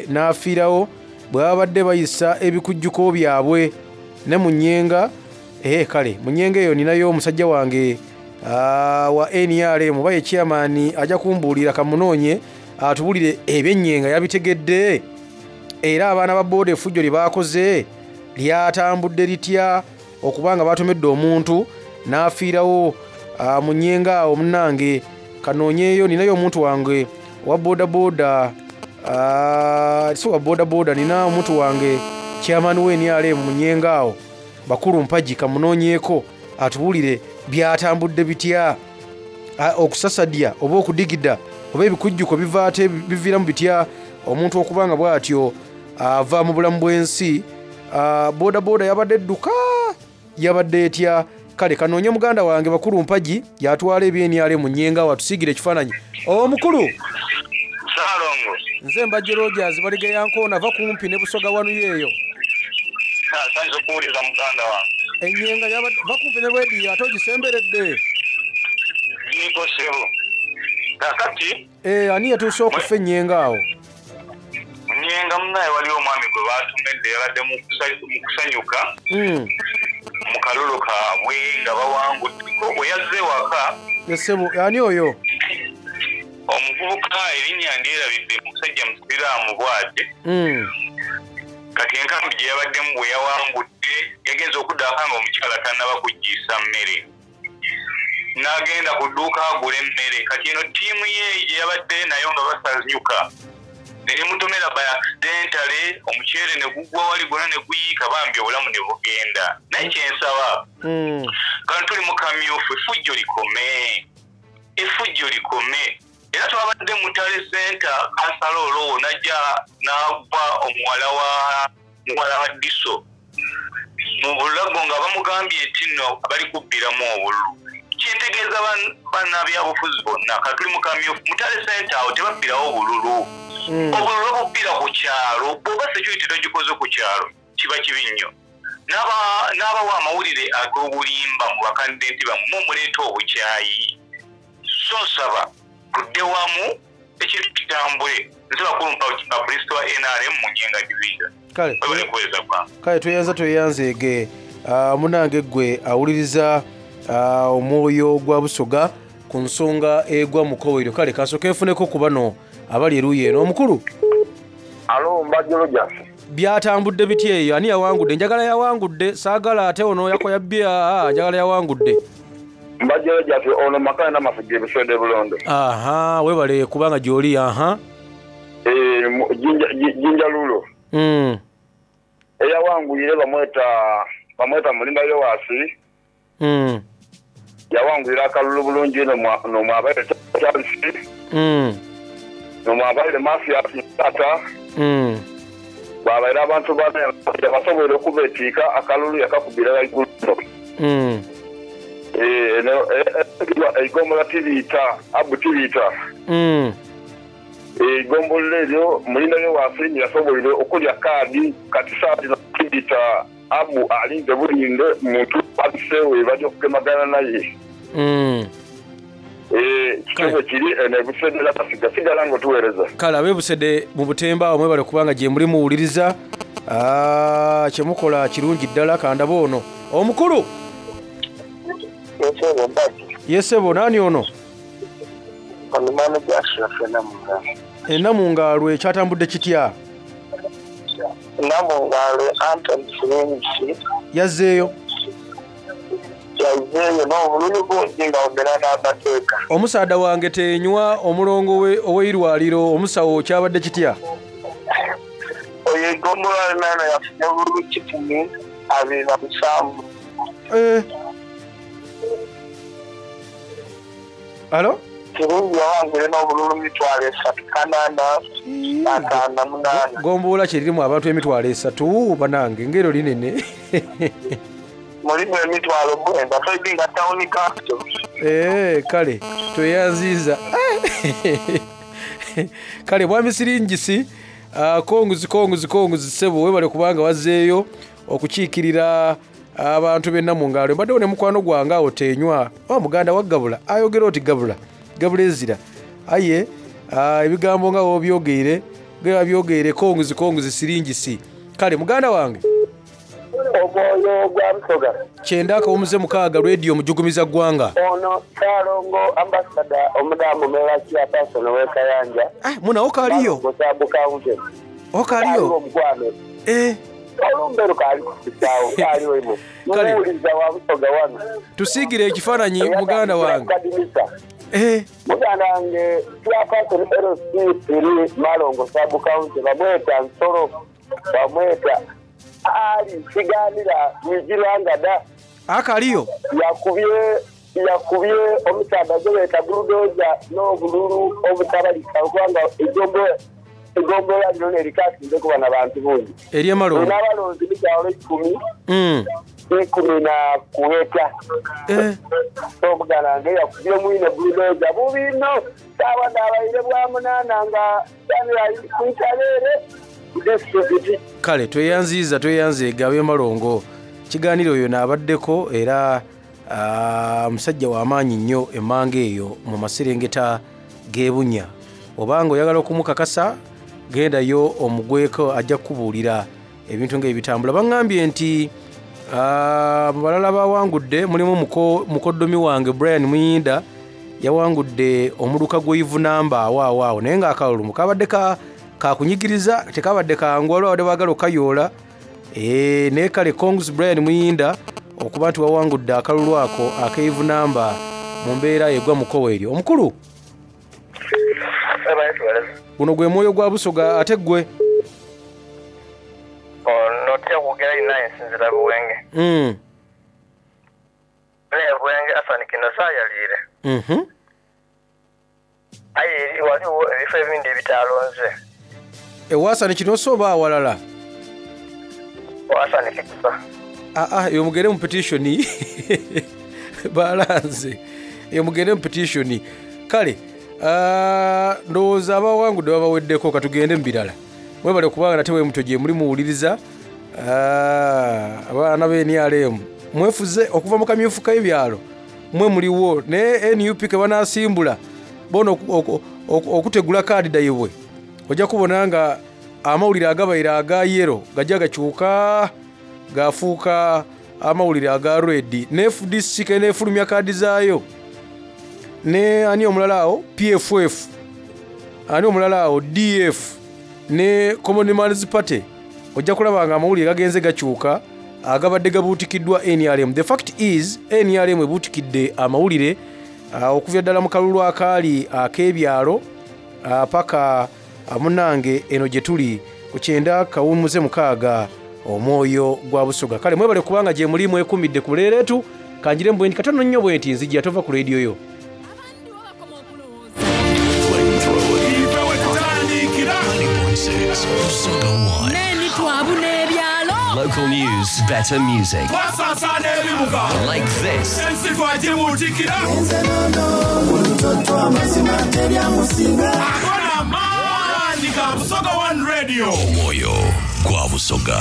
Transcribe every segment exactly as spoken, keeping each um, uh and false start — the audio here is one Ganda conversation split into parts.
n'afiirawo bwe babadde bayisa ebikujjuko byabwe ne mu nnyenga. Eh kale mu nnyenga eyo ninayo omusajja wange wa N R M baye chairman ajja kumbuulira kamunoonye atubulire ebyenyenga yabitegedde era abaana ba board effujjo libaakoze lyatambudde litya okubanga batomedde omuntu n'afiirawo mu nnyenga awo munnange. Kanoonyeeyo ninayo omuntu wange wa boda boda so wa boda boda nina omuntu wange chairman wa N R M mu nnyenga awo bakulu mpaji kamunoonyeeko atubulire byatambudde bitya okusasadya oba okudigida oba ebikujjuko bivaate biviiramu bitya omuntu okubanga bw'atyo ava mu bulamu bw'ensi. Boda boda yabadde edduka yabadde etya. Kale kanoonye muganda wange bakulu mpaji yatwala ebye N R M mu nnyenga watusiigire ekifaananyi. Omukulu Salongo nze mbajje Rogers balige yankoona va kumpi ne Busoga wanu yeeyo. Sanzo kuuliza muganda wange ennyenga yabadde va kumpi ne bwedi ate ogisemberedde. Niko sebo kakati eh ani yatuuse okufa ennyenga awo. Nnyenga munaye waliwo omwami gwe baatumedde yabadde mu kusanyuka mu kalulu kaabwe nga bawangudde bwe yazze waka. Yesebo ani oyo? Omuvubuka erinnya ndyerabidde musajja musiraamu bw'ate kati enkambi gye yabaddemu bwe yawangudde yagenza okuddaaka nga omukyala tannaba kuggiisa mmere n'agenda ku dduuka agula emmere. Kati eno ttiimu ye gye yabadde nayo nga basanyuka ne limutomera by accidentally omuceere ne gugwa wali gwonna ne guyiika bambi obulamu ne bugenda. Naye kyensaba kano tuli mu kamyufu effujjo likome effujjo likome. Era twabadde mu Tale Center kansala olwo najja n'agwa omuwala wa muwala wa Diso mu bulago nga bamugambye nti nno bali kubbiramu obululu. Kyentegeeza bannabyabufuzi bonna katuli mu kamyufu mu Tale Center awo tebabbirawo obululu. Obululu obubbira ku kyalo bw'oba security togikoze ku kyalo kiba kibi nnyo. N'abawa amawulire ag'obulimba mu bakandidenti bamwe mumuleeta obukyayi. So nsaba tudde wamu ekintu kitambule. Nze bakulu mpa poliisi wa N R M mu nnyenga division. Kale bali kuweza kwa kale tweyanza tweyanzeege munange ggwe awuliriza omwoyo gwa Busoga ku nsonga egwa mu Kowero. Kale kasooke nfuneko ku bano abali eruuyi eno. Omukulu alo mbajje Rogers byatambudde bitya eyo? Ani yawangudde? Njagala yawangudde saagala ate ono yakoya bya njagala yawangudde. Mbajje Rogers ono makana n'amafujje bisode bulondo. Aha webale kubanga gy'oli. Aha eh jinja jinja lulo mm eya wangu ile bamweta bamweta mulinda yo wasi mm yawangwira akalulu bulungi no no mwabaye cyalisi mm no mwabaye mafia tata mm babaye abantu bane basobole kubetika akalulu yakakubira igulu mm eh no eh igombo la tivita abu tivita mm eh igombo lero mulinda yo wasi yasobole okulya kadi katisadi na tivita abu alinde bulinde muntu abisewe bajo kemagana naye mm eh kyo kiri ene busede la kasiga sigala ngo tuwereza kala we busede mu butemba omwe bale kubanga je muri muwuliriza ah kyemukola kirungi ddala kanda bono omukulu yesebo mbaki yesebo nani ono Kanumana byashira fena munga ena mungalwe kyatambudde kitya namungalo Anton Sirenzi yazzeeyo yazzeeyo n'obululu bw'ojinga obera n'amateeka. Omusaada wange tenywa omulongo we ow'eirwaliro omusawo kyabadde kitya? Oyo egombola nana yafunye obululu kikumi abiri na musanvu. Eh. Alo? Kirungi yawangire n'obululu mitwalo esatu kanaana ataano munaana. Gombola kiririmu abantu emitwalo esatu banange ngero linene. Mulimu emitwalo mwenda twedinga town capital. Eh kale tweyanziza. Kale bwami siringisi konguzi konguzi konguzi sebo webale kubanga wazzeeyo okukiikirira abantu benna mu ngalo mbadde ne mukwano gwanga otenywa o muganda wa Gabula ayogera oti Gabula Gabula ezira aye ebigambo nga obyogeire gaba byogere konguzi konguzi siringisi kale muganda wange omwoyo gwa Busoga kyenda akawumuze mukaaga radio mujugumiza gwanga ono Kyalongo ambassador omudamu mera kia person wekayanja ah muna okaliyo gosabu kaunti okaliyo omugwano eh olumbero kali kusawo kali wemo muliza wa Busoga wano tusigire ekifaananyi muganda wange eh muganda wange kia person L C three Malongo sabu kaunti bamweta nsoro bamweta ali kiganira mijiranga da akaliyo yakubye yakubye omusaada gweta bulldozer no bululu obutabalika kwanga egombo egombo ya none likasi ndeko bana bantu bungi eriye malongo n'abalonzi bijalo ikumi mm ikumi na kuweta eh so mugana nge yakubye mwine bulldozer bubino sawa ndabaire bwa munana nga yani kuitalere kale tweyanziza tweyanze gawe malongo kiganiro oyo nabaddeko era musajja wa maanyi nnyo emanga eyo mu maserengeta gebunya obanga oyagala okumukakasa gendayo omugweko ajja kubuulira ebintu ng'ebitambula bangambye nti balala bawangudde mulimu mukoddomi wange Brian Muyinda yawangudde omuluka gw'Ivu namba awaawaawo naye ng'akalulu mukabadde ka kakunyigiriza tekabadde kangwalo wadde bagala okayoola eh ne kale Kongs Brian Muyinda okuba nti wawangudde akalulu ako ak'Ivu namba mu mbeera egwa mukoweeri omukulu buno gwe mwoyo gwa Busoga ate gwe ono tekugera inaye sinzira buwenge mm ne buwenge afani kino sayalire mhm ayi waliwo ebifo ebindi ebitalonze ewasa ne kino soba awalala wasa ne kikusa ah ah yo mugere mu petition balanze yo mugere mu petition kale ah ndoza abawangu ndo baweddeko katugende mbirala mwebale kubanga natewe mutoje muri muwuliriza ah abana be ni alemu mwefuze okuva mu kamyufu k'ebyalo mwe muliwo ne N U P ke banasimbula bono okutegula kaadi dayibwe ojja kubona nga amawulire agabayira aga yero gajja gakyuka gafuuka amawulire aga red ne F D C ke ne fulumya kaadi zaayo ne ani omulala awo P F F ani omulala awo D F ne Commonwealth Party ojja kulaba nga amawulire gagenze gakyuka agabadde gabuutikiddwa N R M. The fact is N R M ebuutikidde amawulire okuvya ddala mu kalulu akaali ak'ebyalo paka amunange eno gye tuli ku kyenda kawumuze mukaaga omwoyo gwa Busoga kale mwebale kubanga gye muli mwekumidde ku leeretu kanjire mbwendi katono nnyo bwenti nzijja tova ku radio yo Local news, better music. Like this. Moyo kwa Busoga.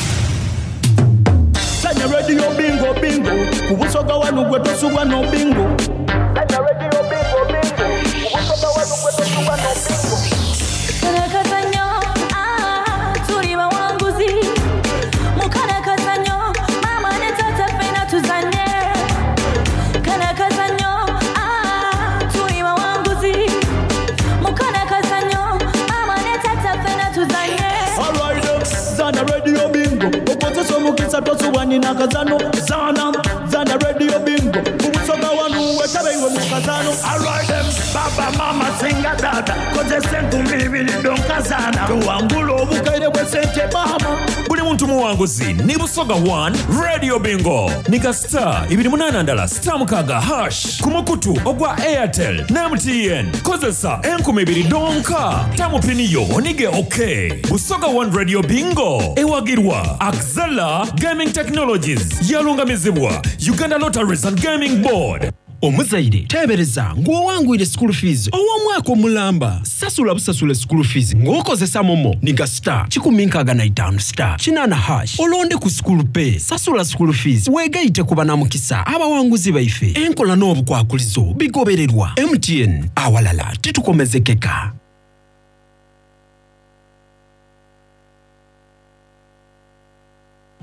Sanya radio bingo bingo. Kubusoga wanu gwetu suwa no bingo. Sanya radio bingo bingo. Kubusoga wanu gwetu suwa no bingo. Kanakazanyo, ah, turi bawanguzi. Mukanakazanyo, mama ne tata pena tuzanye. Kanakazanyo, ah, turi bawanguzi. Mukanakazanyo, mama ne tata pena tuzanye. Alright, Zana radio bingo. Opote somu kisa tosu wani nakazano. Zana, Zana radio bingo. Kubusoga wanu wetabe iwe mukazano. Alright, baba mama singa dada. Koze sentu mbibili donkazana. Wangulo bukaire we sente mama. Buli muntu muwanguzi ni Busoga one radio bingo nika star ibiri munana ndala star mukaga hash kumukutu ogwa Airtel na M T N kozesa enkumi ibiri donka tamu piniyo onige okay. Busoga one radio bingo ewagirwa Axela Gaming Technologies yalungamizibwa Uganda Lotteries and Gaming Board. Omuzaire tebereza ng'owangwire school fees ow'omwaka omulamba sasula busasule school fees ng'okozesa momo niga star kikumi nkaaga na itaano star kinaana hash olonde ku school pay sasula school fees weegayite ku banamukisa abawanguzi baife enkola n'obukwakulizo bigobererwa M T N awalala titukomezekeka.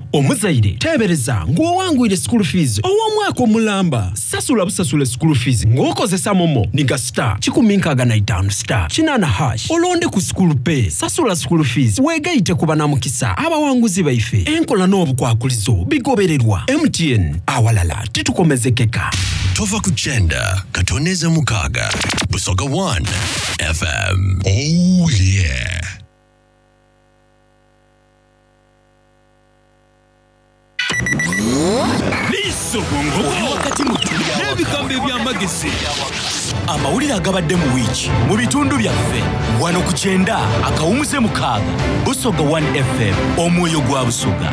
Omuzaire tebereza ng'owangwire school fees ow'omwaka omulamba. Sasula busasule school fees ng'okozesa momo niga star kikumi nkaaga na itaano star kinaana hash olonde ku school pay. Sasula school fees weegayite ku bannamukisa abawanguzi baife. Enkola n'obukwakulizo bigobererwa. M T N awalala titukomezekeka. Tova kuchenda katoneza mukaga Busoga one F M. Oh yeah. Liso bongo wakati mutulia n'ebigambo eby'amagezi amawulire agabadde mu wiiki mu bitundu byaffe wano ku kyenda akawumuze mukaaga Busoga one F M omwoyo gwa Busoga.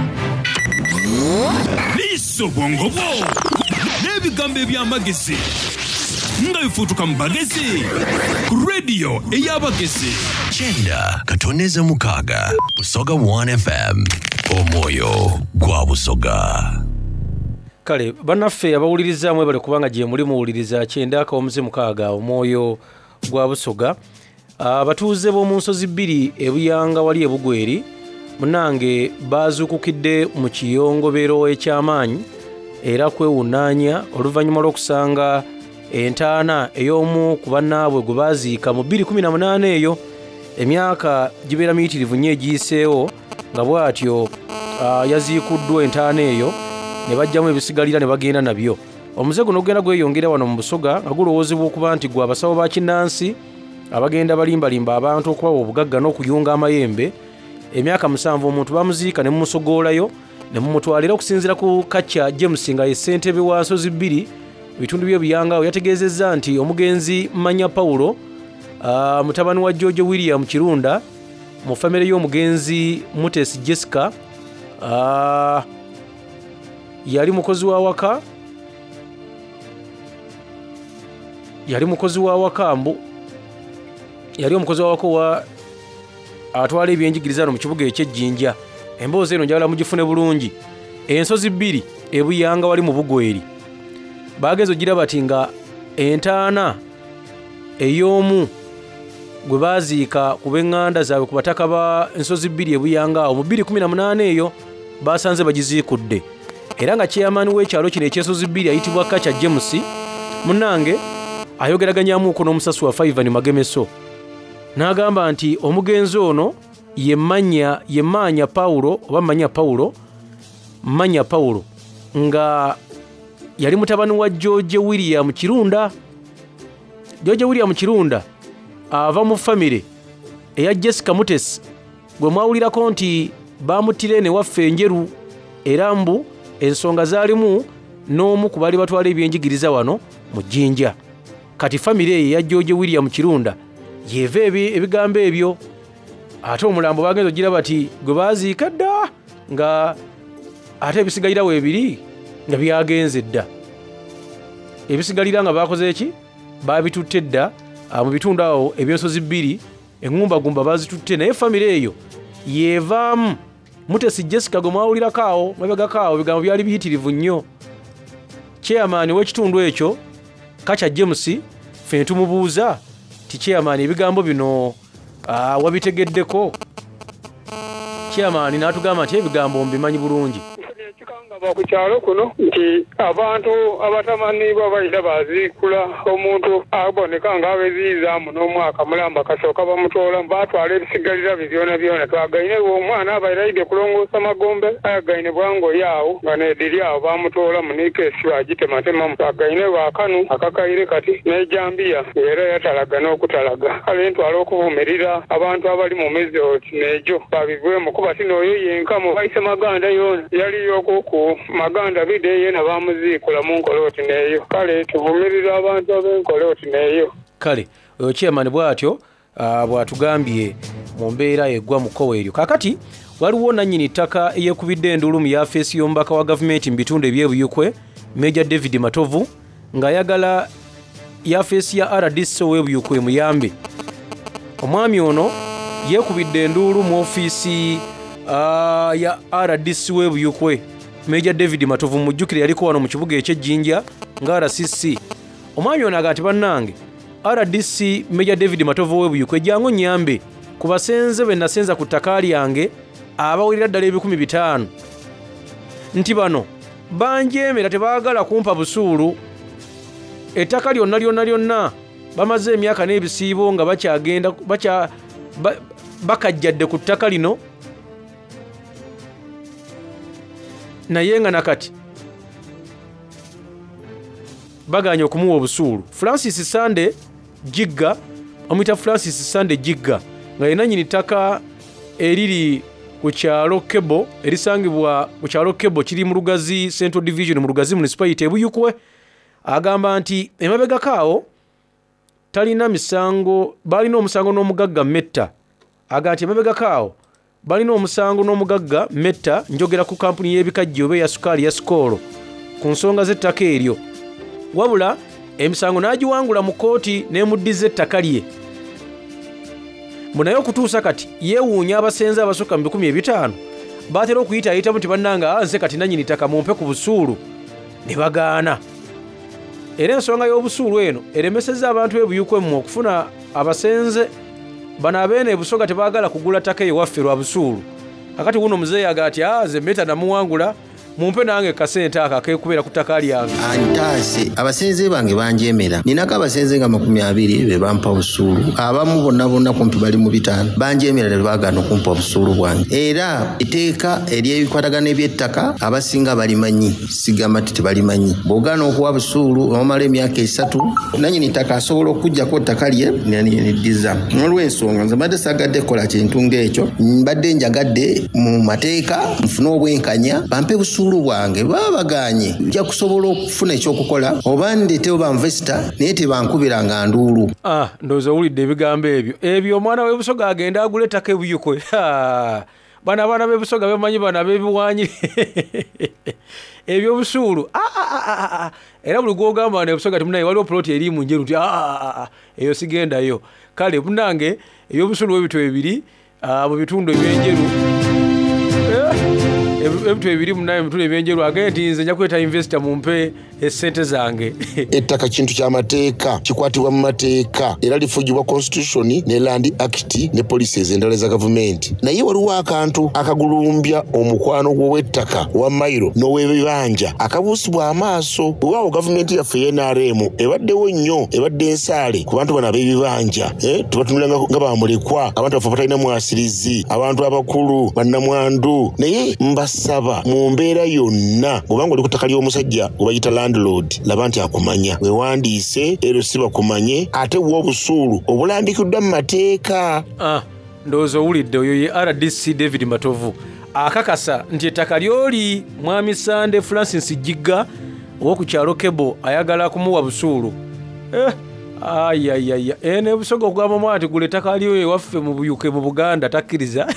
Liso bongo n'ebigambo eby'amagezi nga bifuutuka mu bagezi ku radio ey'abagezi. Chenda katoneza mukaga Busoga one F M omwoyo gwa Busoga. Kale bannaffe abawuliriza mwe bali kubanga gye muli muwuliriza kyenda akawumuze mukaaga omwoyo gwa Busoga. Abatuuze b'omu nsozi bbiri ebuyanga wali ebugweri munange baazuukukidde mu kiyongobero eky'amaanyi era kwewunaanya oluvannyuma lw'okusanga entaana ey'omu ku bannaabwe gwe baaziika mu bbiri kumi na munaana eyo emyaka gibeera miyitirivu nnyo egiyiseewo nga bw'atyo uh, yaziikuddwa entaana eyo ne bajjamu ebisigalira ne bagenda nabyo. Omuze guno gugenda gweyongera wano mu Busoga nga gulowoozebwa okuba nti gwe abasawo ba kinnansi abagenda balimbalimba abantu okubawa obugagga n'okuyunga amayembe. Emyaka musanvu omuntu bamuziika ne mumusogoolayo ne mumutwalira okusinziira ku Kacha James nga ye ssentebe wa nsozi bbiri bitundu by'ebuyanga yategeezezza nti omugenzi Manya Paulo uh, mutabani wa George William Kirunda mu famire y'omugenzi Mutesi Jessica uh, yali mukozi wa waka yali mukozi wa wakambu yali omukozi wa waka wa atwala ebyenjigiriza mu kibuga eky'Ejjinja. Emboozi eno njagala mugifune bulungi. Ensozi bbiri ebuyanga wali mu Bugweri bagenzo giraba bati nga entaana ey'omu gwe baaziika ku b'eŋŋanda zaabwe ku bataka ba ensozi bbiri ebuyanga awo mu bbiri kumi na munaana eyo baasanze bagiziikudde. Era nga chairman w'ekyalo kino eky'ensozi bbiri ayitibwa Kacha James munnange ayogeraganyamuuko n'omusasi wa Ivan Magemeso n'agamba nti omugenzi ono ye Manya ye Manya Paulo oba Manya Paulo Manya Paulo nga yali mutabani wa George William Kirunda. George William Kirunda ava mu famire eya Jessica Mutesi gwe mwawulirako nti baamutire ne waffe enjeru era mbu ensonga zaalimu n'omu ku bali batwala ebyenjigiriza wano mu Jjinja. Kati famire eyo eya George William Kirunda yeeva ebigambo ebyo ate omulambo bagenzo gira bati gwe baaziika dda nga ate ebisigalira weebiri nga byagenze dda. Ebisigalira nga baakoze eki baabitutte dda mu bitundu awo eby'ensozi bbiri eŋŋumbagumba baazitutte naye famire eyo yeevaamu Mutesi Jessica gwe mwawulirako awo mabegako awo ebigambo byali biyitirivu nnyo. Chairman w'ekitundu ekyo Kacha James ffe tumubuuza ti chairman ebigambo bino uh, wabitegeddeko? Chairman n'atugamba nti ebigambo mbimanyi bulungi. Kikangaba ku kyalo kuno nti abantu abatamanibwa balina baziikula omuntu aboneka nga abeziizaamu n'omwaka mulamba kasooka bamutoola baatwala ebisigalira byona byona twagaine omwana abairaide kulongoosa magombe ayagaine bwangoyi awo nga neediri awo bamutoola munikeesi bagitematemamu twagaine wakanu akakaire kati n'ejambiya era yatalaga n'okutalaga kale ntwala okuvumirira abantu abali mu mizoti n'egyo babivwemu kuba tinooyo yenkamu bayise maganda yona yaliyo ku maganda bide yena bamuziikula mu nkoloti neeyo kale tuvumirira abantu ab'enkoloti neeyo. Kale oyo chairman bw'atyo uh, bw'atugambye mu mbeera eggwa mu kkowa eryo. Kaakati waliwo nannyini ttaka eyeekubidde enduulu mu yafeesi y'omubaka wa gavumenti mu bitundu eby'ebuyukwe Major David Matovu ng'ayagala yafeesi ya R D C ow'ebuyukwe muyambe. Omwami ono yeekubidde enduulu mu ofiisi uh, ya R D C w'ebuyukwe Major David Matovu mujjukire yaliko wano mu kibuga eky'Ejjinja nga R C C. Omwami ono agati bannange R D C Major David Matovu w'ebuyukwe jangu nyambe ku basenze be nasenza ku ttaka lyange abawulira ddala ebikumi bitaano nti bano banjeemera tebaagala kumpa busuulu. Ettaka lyonna lyonna lyonna bamaze emyaka n'ebisiibo nga bakyagenda bakya ba, bakajjadde ku ttaka lino, naye nga nakati baganye okumuwa obusuulu. Francis Sande Jigga, omuyita Francis Sande Jigga, nga yena nyini ttaka eriri ku kyalo Kebo, erisangibwa ku kyalo Kebo kiri mu Lugazi Central Division mu Lugazi Municipality e Buyukwe, agamba nti emabega kaawo talina misango, balina omusango n'omugagga Metta. Aga nti emabega kaawo balina omusango n'omugagga Metta, njogera ku kampuni y'ebikajjo oba ya sukaali ya Skolo ku nsonga z'ettaka eryo. Wabula emisango n'agiwangula mu kooti n'emuddiza ettaka lye. Munaye okutuusa kati yeewuunya abasenze abasukka mu bikumi ebitaano baatera okuyitaayitamu nti bannanga nze kati nannyini ttaka mumpe ku busuulu, ne bagaana. Era ensonga y'obusuulu eno eremesezza abantu b'e Buyukwe mmwe okufuna abasenze bano abeene e Busoga tebaagala kugula ttaka ewaffe lwa busuulu. Akati wuno muzeeyi aga ati aze Metta namuwangula, mumpe nange kasente aka kekubeera ku ttaka lyange. Antaase abasenze bange banjeemera, ninako abasenze nga makumi abiri be bampa busuulu, abamu bonna bonna kumpi bali mu bitaano banjeemera ne baagaana okumpa obusuulu bwange. Era etteeka ery'ebikwatagana eby'ettaka abasinga balimanyi, sigamba nti tebalimanyi. Bw'ogaana okuwa busuulu omala emyaka esatu, nannyini ttaka asobola okuggyako ettaka lye neddiza. Olw'ensonga nze mbadde saagadde kukola kintu ng'ekyo, mbadde njagadde mu mateeka nfune obwenkanya bampe busuulu bwange. Babaganye nja kusobola okufuna ekyokukola oba ndeetewo banvesita naye tebankubira nga nduulu. Ah, ndowooza owulidde ebigambo ebyo. Ebyo omwana w'e Busoga agenda agula ettaka e Buyukwe. Bano abaana b'e Busoga bemanyi bano ab'ebiwaanyi ebyobusuulu. Era buli gw'ogamba wano e Busoga timunaye waliwo puloti eri mu njeru nti eyo sigendayo. Kale munange ebyobusuulu bw'ebitwe bibiri mu bitundu ebyenjeru ebitwe ebiri munaye mutule ebyenjeru agende nti nze nja kweta investor mumpe essente zange. Ettaka kintu ky'amateeka, kikwatibwa mu mateeka era lifugibwa constitution ne land act ne policies endala za gavumenti. Naye waliwo akantu akagulumbya omukwano gw'ow'ettaka wa mayiro n'ow'ebibanja akabuusibwa amaaso. Bwewaawo gavumenti yaffe e N R M ebaddewo nnyo, ebadde ensaale ku bantu bano ab'ebibanja. Eh, tubatunula nga bamulekwa, abantu baffe batalina mwasirizi, abantu abakulu, bannamwandu. Naye mbasaba mu mbeera yonna bw'obanga oli ku ttaka ly'omusajja obayita landlord, laba nti akumanya, weewandiise ero si bakumanye, ate wa obusuulu obulambikiddwa mu mateeka. Ah, ndowooza owulidde oyo ye R D C David Matovu akakasa nti ettaka ly'oli mwami Sande Francis Jigga ow'oku kyalo Kebo ayagala kumuwa busuulu. Eh, ayayaya ene Busoga okugamba mwati gula ettaka lyo ewaffe mu Buyuke mu Buganda takkiriza.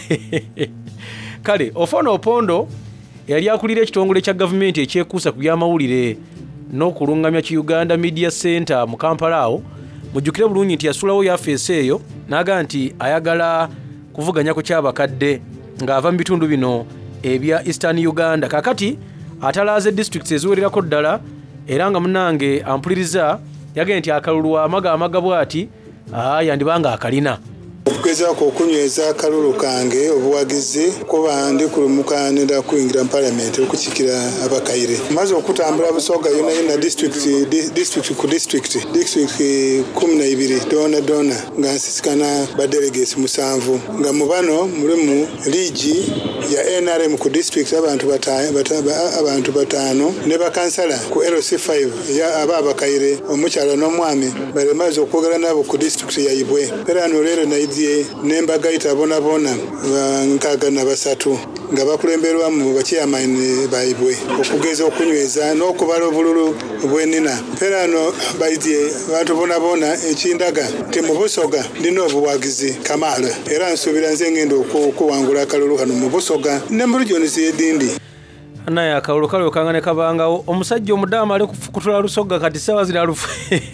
Kale Ofono Opondo yali akulira ekitongole kya gavumenti ekyekuusa ku byamawulire n'okulungamya ki Uganda Media Center mu Kampala awo. Mujjukire bulungi nti yasulawo yafeesi eyo n'aga nti ayagala kuvuganya ku kyabakadde ng'ava mu bitundu bino ebya Eastern Uganda. Kakati atalaaze districts eziwererako ddala era nga munange ampuliriza yagenda nti akalulu amaga amaga bw'ati yandibanga akalina. Okugezaako okunyweza akalulu kange obuwagizi kuba ndi kulumukanira kuyingira mu parliament okukikira abakaire. Maze okutambula Busoga yona yona district district ku district district kumi na ibiri dona dona nga nsisikana ba delegates musanvu nga mu bano mulimu ligi ya N R M ku district abantu batano abantu batano ne bakansala ku L C five ya aba abakaire omukyala n'omwami bale maze okwogera nabo ku district ya Ibwe. Era no lero na nembaga itabona bona nkaga na basatu nga bakulemberwa mu bakyamani baibwe okugeza okunyweza n'okubala obululu bwenina. Perano baidye bantu bona bona ekindaga te mu Busoga ndino obuwagizi kamala era nsubira nze ngendo okuwangula akalulu hano mu Busoga ne mu region z'edindi. Naye akalulu kalo kangane kabangawo omusajja omudaama ali kufukutula Lusoga kati sawa zira lufu.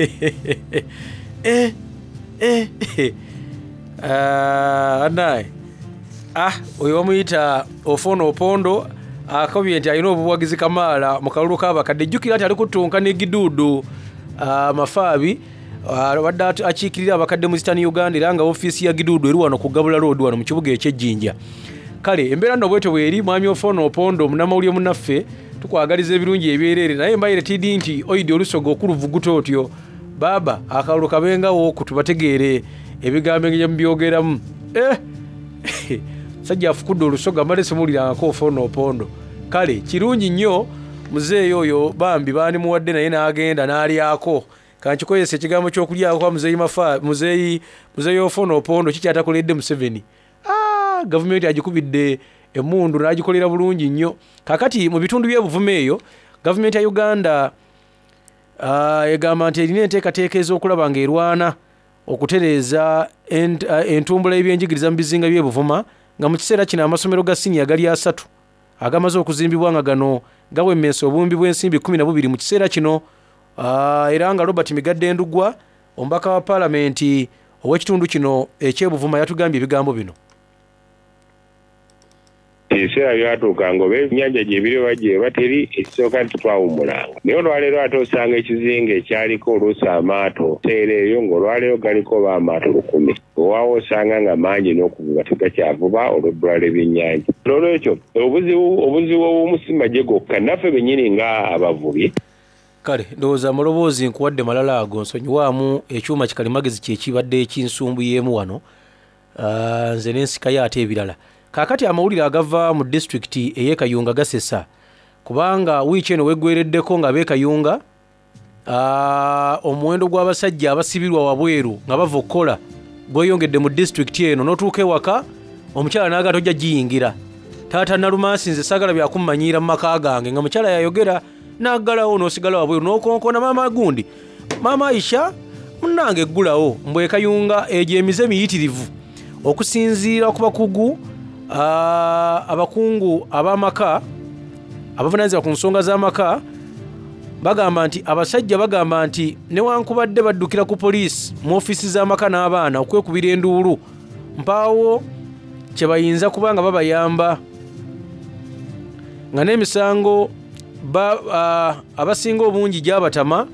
eh eh Uh, naye ah oyo omuyita Ofono Opondo akabye nti alina obuwagizi kamaala mu kalulu k'abakadde. Jjukira ati ali kutunka n'egiduudu uh, mafaabi wadde uh, akiikirira abakadde mu Eastern Uganda era nga ofiisi ya giduudu eri wano ku Gabula Road wano mu kibuga eky'Ejjinja. kale embeera nno bwetyo bweri mwami Ofono Opondo munamawulire munaffe tukwagaliza ebirungi ebyereere naye mbayire tiddi nti oidi olusoga okuluvuguta otyo baba akalulu kabengawo kutubategeere ebigambo engenya mubyogeramu eh sajja afukudde olusoga mbadde simuwulirangako Ofono Opondo kale kirungi nnyo muzeeyi oyo bambi baani muwadde naye n'agenda n'alyako kankikozesa ekigambo ky'okulyako kwa muzeeyi mafa muzeeyi muzeeyi Ofono Opondo kikyatakoledde Museveni ah gavumenti agikubidde emundu n'agikolera bulungi nnyo kakati mu bitundu by'ebuvume eyo gavumenti ya Uganda uh, egamba nti erina enteekateeka ez'okulaba ng'erwana okutereeza ent, uh, entumbula y'ebyenjigiriza mu bizinga by'ebuvuma nga mu kiseera kino amasomero ga siniya gali asatu agamaze okuzimbibwa nga gano gawemmensa obuwumbi bw'ensimbi kumi na bubiri mu kiseera kino uh, era nga Robert Migadde Ndugwa omubaka wa paalamenti ow'ekitundu kino ekyebuvuma yatugambye ebigambo bino. Ebiseera byatuuka ng'oba ennyanja gy'ebiriwa gyeba teri ekisooka nti twawummulanga naye olwaleero ate osanga ekizinga ekyaliko oluusi amaato seera eyo ng'olwaleero galiko oba amaato lukumi owaawo osanga nga mangi n'okuvuba tegakyavuba olw'ebbula ly'ebyennyanja olwekyo obuzibu obuzibu obw'omusimba gye gokka naffe bennyini nga abavubi kale ndowooza amaloboozi nkuwadde malala ago nsonyiwaamu ekyuma kikalimagezi kyekibadde ekinsumbuyeemu wano uh, nze n'ensikayo ate ebirala kakati amawulire agava mu district ey'e Kayunga gasesa kubanga wiiki eno weggwereddeko nga b'e Kayunga uh, omuwendo gw'abasajja abasibirwa wabweru nga bava okukola gweyongedde mu district eno n'otuuka ewaka omukyala n'aga tojja giyingira taata Nalumansi nze saagala byakummanyiira mu maka gange nga mukyala yayogera n'aggalawo n'osigala wabweru n'okonkona maama gundi maama Aisha munnange eggulawo mbwe Kayunga egyo emize miyitirivu okusinziira ku bakugu Uh, abakungu ab'amaka abavunaanyizibwa ku nsonga z'amaka bagamba nti abasajja bagamba nti newankubadde baddukira ku poliisi mu ofiisi z'amaka n'abaana okwekubira enduulu mpaawo kye bayinza kuba nga babayamba nga n'emisango ba, uh, abasinga obungi gy'abatama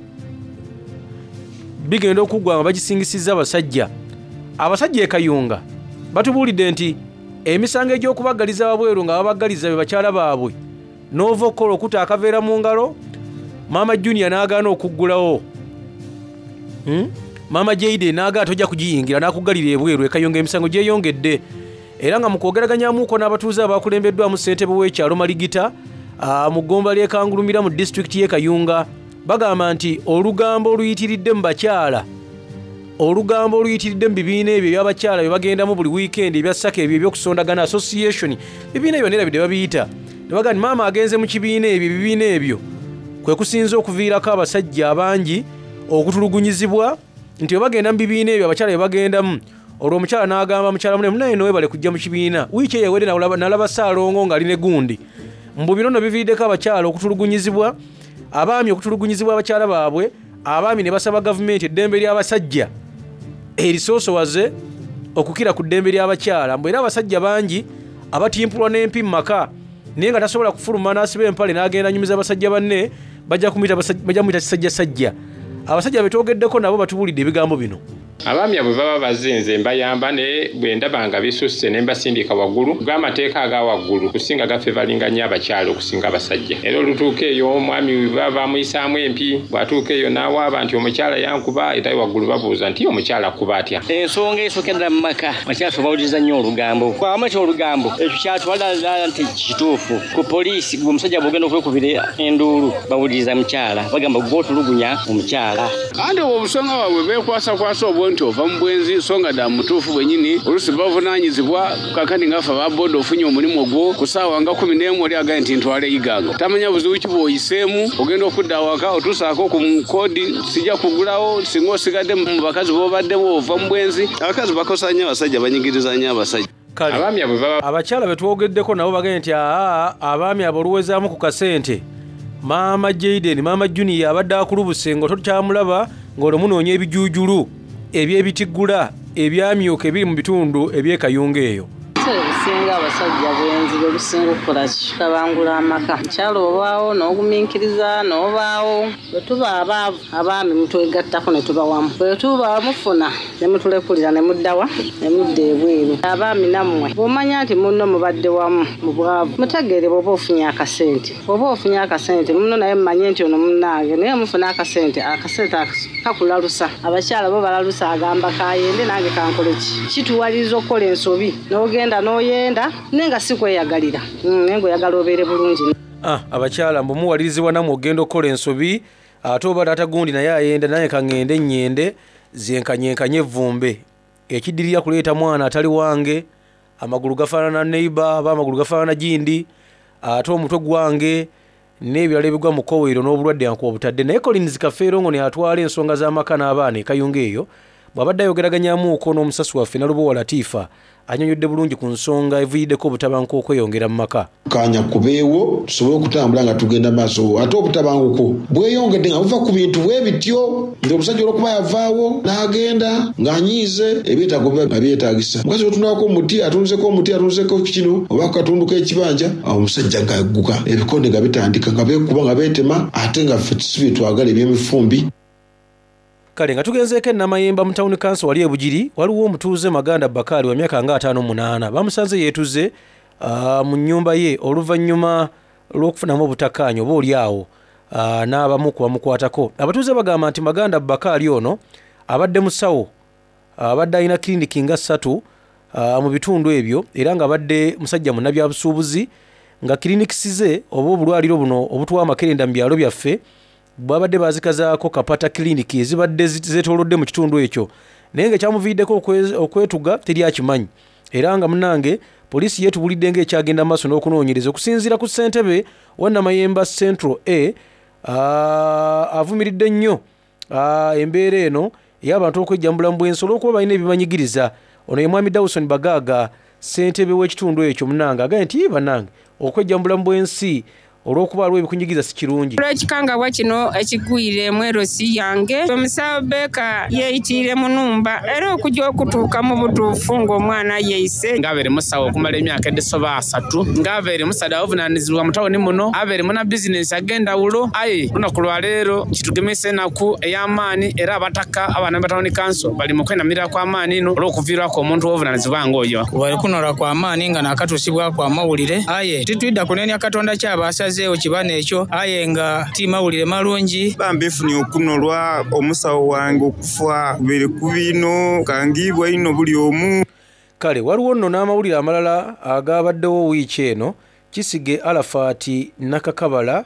bigenda okuggwa nga bagisingisizza abasajja abasajja e Kayunga batubuulidde nti emisango egy'okubagaliza wabweru nga babagaliza be bakyala baabwe n'ova okukola okuta akaveera mu ngalo maama Junior n'agaana okuggulawo hmm? maama Jaide n'agaana tojja kugiyingira n'akuggalira ebweru e Kayunga emisango gyeyongedde era nga mu kwogeraganyamuuko n'abatuuze abakulembeddwamu ssentebe w'ekyalo Maligita uh, mu ggomba ly'ekangulumira mu district y'e Kayunga bagamba nti olugambo oluyitiridde mu bakyala olugambo oluyitiridde mu bibiina ebyo ebyabakyala bye bagendamu buli weekend ebya ssaka ebyo ebyokusondagana association bibiina ebyo neera bide babiyita ne bagamba nti maama agenze mu kibiina ebyo ebibiina ebyo kwe kusinza okuviirako abasajja abangi okutulugunyizibwa nti bwe bagenda mu bibiina ebyo abakyala bye bagendamu olwo omukyala n'agamba mukyala munne munaye nowe bale kujja mu kibiina wiiki eyo ewedde nalaba Ssaalongo ng'ali ne gundi mbu bino nno biviiriddeko abakyala okutulugunyizibwa abaami okutulugunyizibwa abakyala baabwe abaami ne basaba gavumenti eddembe ly'abasajja erisoosowaze okukira ku ddembe ly'abakyala mbu era abasajja bangi abatimpulwa n'empi mu maka naye nga tasobola kufuluma n'asiba empale n'agenda nyumiza abasajja banne bajja kumuyita kisajjasajja abasajja betwogeddeko nabo batubuulidde ebigambo bino abaami abo baba bazinze mbayamba ne bwe ndaba nga bisusse ne mbasindika waggulu gw'amateeka aga waggulu kusinga gaffe balinga nnyo abakyala okusinga abasajja era olutuuka eyo omwami baba bamuyisaamu empi bw'atuuka eyo n'awaaba nti omukyala yankuba era waggulu babuuza nti omukyala akuba atya ensonga esookedda mu maka abakyala bawuliriza nnyo olugambo kwamu ekyo olugambo ekyo kyatwala nti kituufu ku poliisi gwe omusajja bw'ogenda okwekubira enduulu bawuliriza mukyala bagamba gwe otulugunya omukyala andi obwo obusonga bwabwe beekwasakwasa obwo nti ova mu bwenzi songa dda mutuufu bwennyini oluusi bavunaanyizibwa kakati ngaffe ababooda ofunye omulimu ogwo ku ssaawa nga kumi n'emu oli agaye nti ntwala eyiganga tamanya buzibu ki bw'oyiseemu ogenda okudda awaka otuusaako ku koodi sijja kugulawo singa osigadde mu bakazi b'obaddemu ova mu bwenzi abakazi bakosa nnyo abasajja banyigiriza nnyo abasajja abaami abo baba abakyala betwogeddeko nabo bagende nti aa abaami abo oluwezaamu ku kasente maama Jaden maama Junior abadde akulubuse nga tokyamulaba ng'olwo munoonya ebijuujulu ebyebitiggula ebyamyuka ebiri mu bitundu eby'e Kayunga eyo obutale businga abasajja bwenzi bwe businga okukola kikabangula amaka kyalo obaawo n'ogumiikiriza n'obaawo bwe tuba abaavu abaami mutwegattako ne tuba wamu bwe tuba mufuna ne mutulekulira ne muddawa ne mudda ebweru abaami nammwe bw'omanya nti munno mubadde wamu mu bwavu mutegeere bw'oba ofunye akasente bw'oba ofunye akasente munno naye mmanye nti ono munnange naye mufuna akasente akasente kakulalusa abakyala bo balalusa agamba kayende nange kankole ki kituwaliriza okukola ensobi n'ogenda n'oyenda nenga si kweyagalira nenga oyagala obeere bulungi. Ah, abakyala mbu muwalirizibwa namwe ogenda okukola ensobi ate oba taata gundi naye ayenda naye kaŋŋende nnyende zenkanyenkanye evvumbe ekiddirira kuleeta mwana atali wange amagulu gafaanana neiba aba amagulu gafaanana gindi ate omutwe gwange n'ebirala ebigwa mu kowero n'obulwadde yankuwa obutadde naye Collins Kafeero ngo ne atwala ensonga z'amaka n'abaana ekayunga eyo bw'abadde ayogeraganyamuuko n'omusasi waffe Nalubowa Latifa anyonyodde bulungi ku nsonga eviiriddeko obutabanguko okweyongera mu maka. Kanya kubeewo tusobole okutambula nga tugenda maaso ate obutabanguko bweyongedde nga buva ku bintu bwe bityo nti omusajja olwokuba yavaawo n'agenda ng'anyiize ebyetaago nga byetaagisa mukazi otunako omuti atunzeko omuti atunzeko kino oba katunduko ekibanja omusajja ng'agguka ebikonde nga bitandika nga beekuba nga beetema ate nga ffe si byetwagala eby'emifumbi. Kale nga tugenzeeko ennamayemba mu town council wali ebugiri waliwo omutuuze Maganda Bakari wa myaka nga ataano munaana bamusanze yeetuze uh, mu nnyumba ye oluvannyuma lw'okufunamu obutakkaanya oba oli awo uh, n'abamu ku bamukwatako. Abatuuze bagamba nti Maganda Bakari ono abadde musawo abadde alina kiriniki nga ssatu uh, mu bitundu ebyo era ng'abadde musajja munnabyabusuubuzi nga kirinikisi ze oba obulwaliro buno obutwa amakerenda mu byalo byaffe babadde bazikazaako kapata kiliniki ezibadde zeetoolodde mu kitundu ekyo naye nga kyamuviiddeko okwetuga teri akimanyi era nga munnange poliisi yeetubulidde ng'ekyagenda maaso n'okunoonyereza okusinziira ku ssentebe wa Namayemba Central A uh, avumiridde nnyo uh, embeera eno ey'abantu okwejjambula mu bwensi olw'okuba balina ebimanyigiriza. Ono ye mwami Dawson Bagaaga ssentebe w'ekitundu ekyo munnange agambye nti bannange okwejjambula mu bwensi olw'okuba aliwo ebikunyigiza si kirungi. Olw'ekikangabwa kino ekigwire mu erosi yange omusawo Beeka yeeyitiire mu nnumba era okujja okutuuka mu butuufu ng'omwana yeeyise ng'abeere musawo okumala emyaka edisoba asatu ng'abeere musaada ovunaanyizibwa mu tawuni muno abeere muna bizinensi ag'endawulo aye lunaku lwaleero kitugemesa ennaku ey'amaanyi era abataka abaana ba tawuni kanso bali mu kwenamirira kw'amaanyi ino olw'okuviirwako omuntu ovunaanyizibwa ng'oyo bali kunoola kw'amaanyi nga naakatuusibwako amawulire aye titwidda kunenya Katonda ky'abaasa zeewo kibana ekyo aye nga timawulire malungi bambeefunye okunolwa omusawo wange okufa kubere ku bino kangibwa ino buli omu. Kale waliwo nno n'amawulire amalala agabaddewo wiiki eno Kisige Alafaati Nakakabala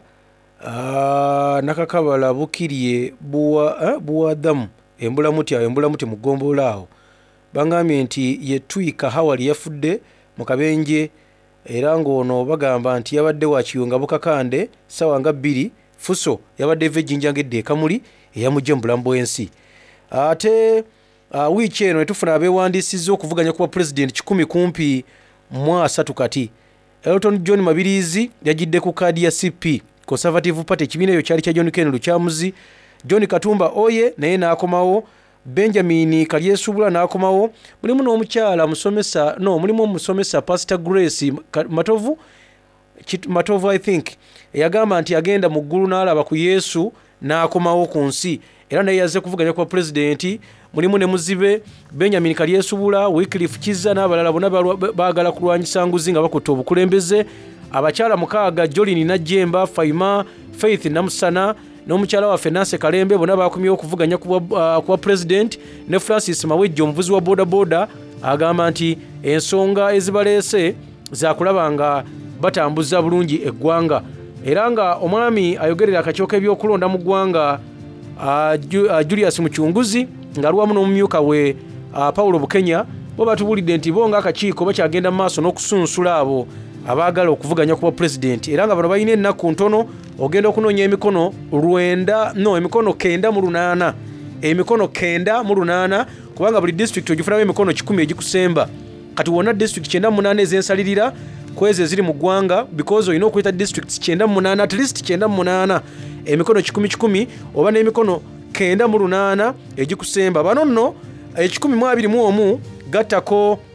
uh, Nakakabala Bukirye buwa uh, buwadamu embulamuti awo embulamuti mu Ggombolola awo bangambye nti ye Twika Hawali yafudde mu kabenje era ng'ono bagamba nti yabadde wa Kiyunga Bukakande ssaawa nga bbiri Fuso yabadde eva ejjinja ng'edda ekamuli eyamujja mu bulamu bw'ensi. Ate uh, wiiki eno ne tufuna abeewandiisizza okuvuganya kuba pulezidenti kikumi kumpi mu asatu kati. Elton John Mabirizi yagidde ku kaadi ya C P Conservative Party ekibiina eyo kyali kya John Ken Lukyamuzi John Katumba oye naye n'akomawo Benjamin Kalyesuubula n'akomawo mulimu n'omukyala musomesa no mulimu omusomesa Pastor Grace Matovu Matovu I think eyagamba nti agenda mu ggulu n'alaba ku Yesu n'akomawo ku nsi era naye yazze kuvuganya kwa pulezidenti mulimu ne muzibe Benjamin Kalyesuubula Wycliffe Kizza n'abalala bonna baagala kulwanyisa nguzi nga bakutte obukulembeze abakyala mukaaga Jolini Najjemba Faima Faith Namusana n'omukyala waffe Nancy Kalembe bonna bakumye okuvuganya kuwa, uh, kuwa president ne Francis Mawejjo omuvuzi wa boda boda agamba nti ensonga ezibaleese zakulaba nga batambuza bulungi eggwanga era nga omwami ayogerera akacooka ebyokulonda mu ggwanga uh, Ju, uh, Julius Muchunguzi nga luwamu n'omumyuka we uh, Paulo Bukenya bo batubulidde nti bo nga akakiiko bakyagenda mu maaso n'okusunsula abo abaagala okuvuganya kuba president era nga bano balina ennaku ntono ogenda okunoonya emikono lwenda no emikono kenda mu lunaana emikono kenda mu lunaana kubanga buli district ogifunamu emikono kikumi egikusemba kati wonna district kyenda mu munaana ez'ensalirira kwezi eziri mu ggwanga because olina okweta districts kyenda mu munaana at least kyenda mu munaana emikono kikumi kikumi oba n'emikono kenda mu lunaana egikusemba bano nno ekikumi mu abiri mu omu gattako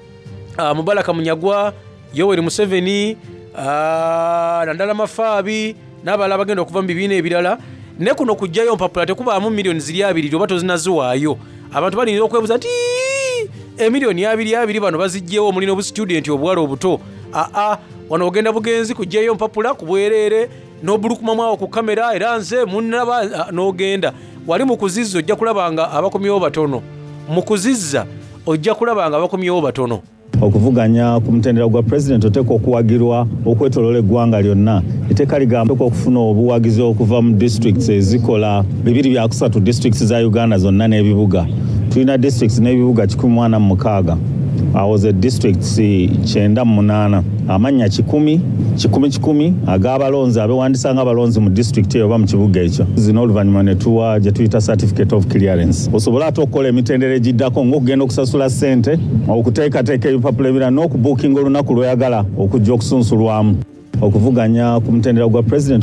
uh, Mubaraka Munyagwa, Yoweri Museveni, uh, Nandala Mafaabi n'abalala bagenda okuva mu bibiina ebirala ne kuno kujjayo mpapula tekubaamu miliyoni ziri abiri oba tozinaziwaayo. Abantu balina okwebuuza nti emiliyoni abiri abiri bano bazijjewo omulina obu student obuwala obuto. Aa wano ogenda bugenzi kujjayo mpapula ku bwereere n'obulukumamu ku kamera era nze munnaba n'ogenda. Wali mu kuzizza ojja kulabanga abakomyewo batono. Mu kuzizza ojja kulabanga abakomyewo batono. Okuvuganya ku mutendera gwa president oteeka okuwagirwa okwetoloola eggwanga lyonna. Etteeka ligamba okufuna obuwagizi okuva mu districts ezikola bibiri bya kusatu districts za Uganda zonna n'ebibuga. Tulina districts n'ebibuga kikumi mu ana mu mukaaga. Awoze districts kyenda mu munaana. Amannya kikumi kikumi kikumi ag'abalonzi abeewandisa ng'abalonzi mu district eyo oba mu kibuga ekyo. Zino oluvannyuma ne tuwa gye tuyita certificate of clearance. Osobola ate okukola emitendera egiddako ng'okugenda okusasula ssente, okuteekateeka ebipapula ebirala n'okubuukinga olunaku lw'oyagala okujja okusunsulwamu. Okuvuganya ku mutendera gwa president.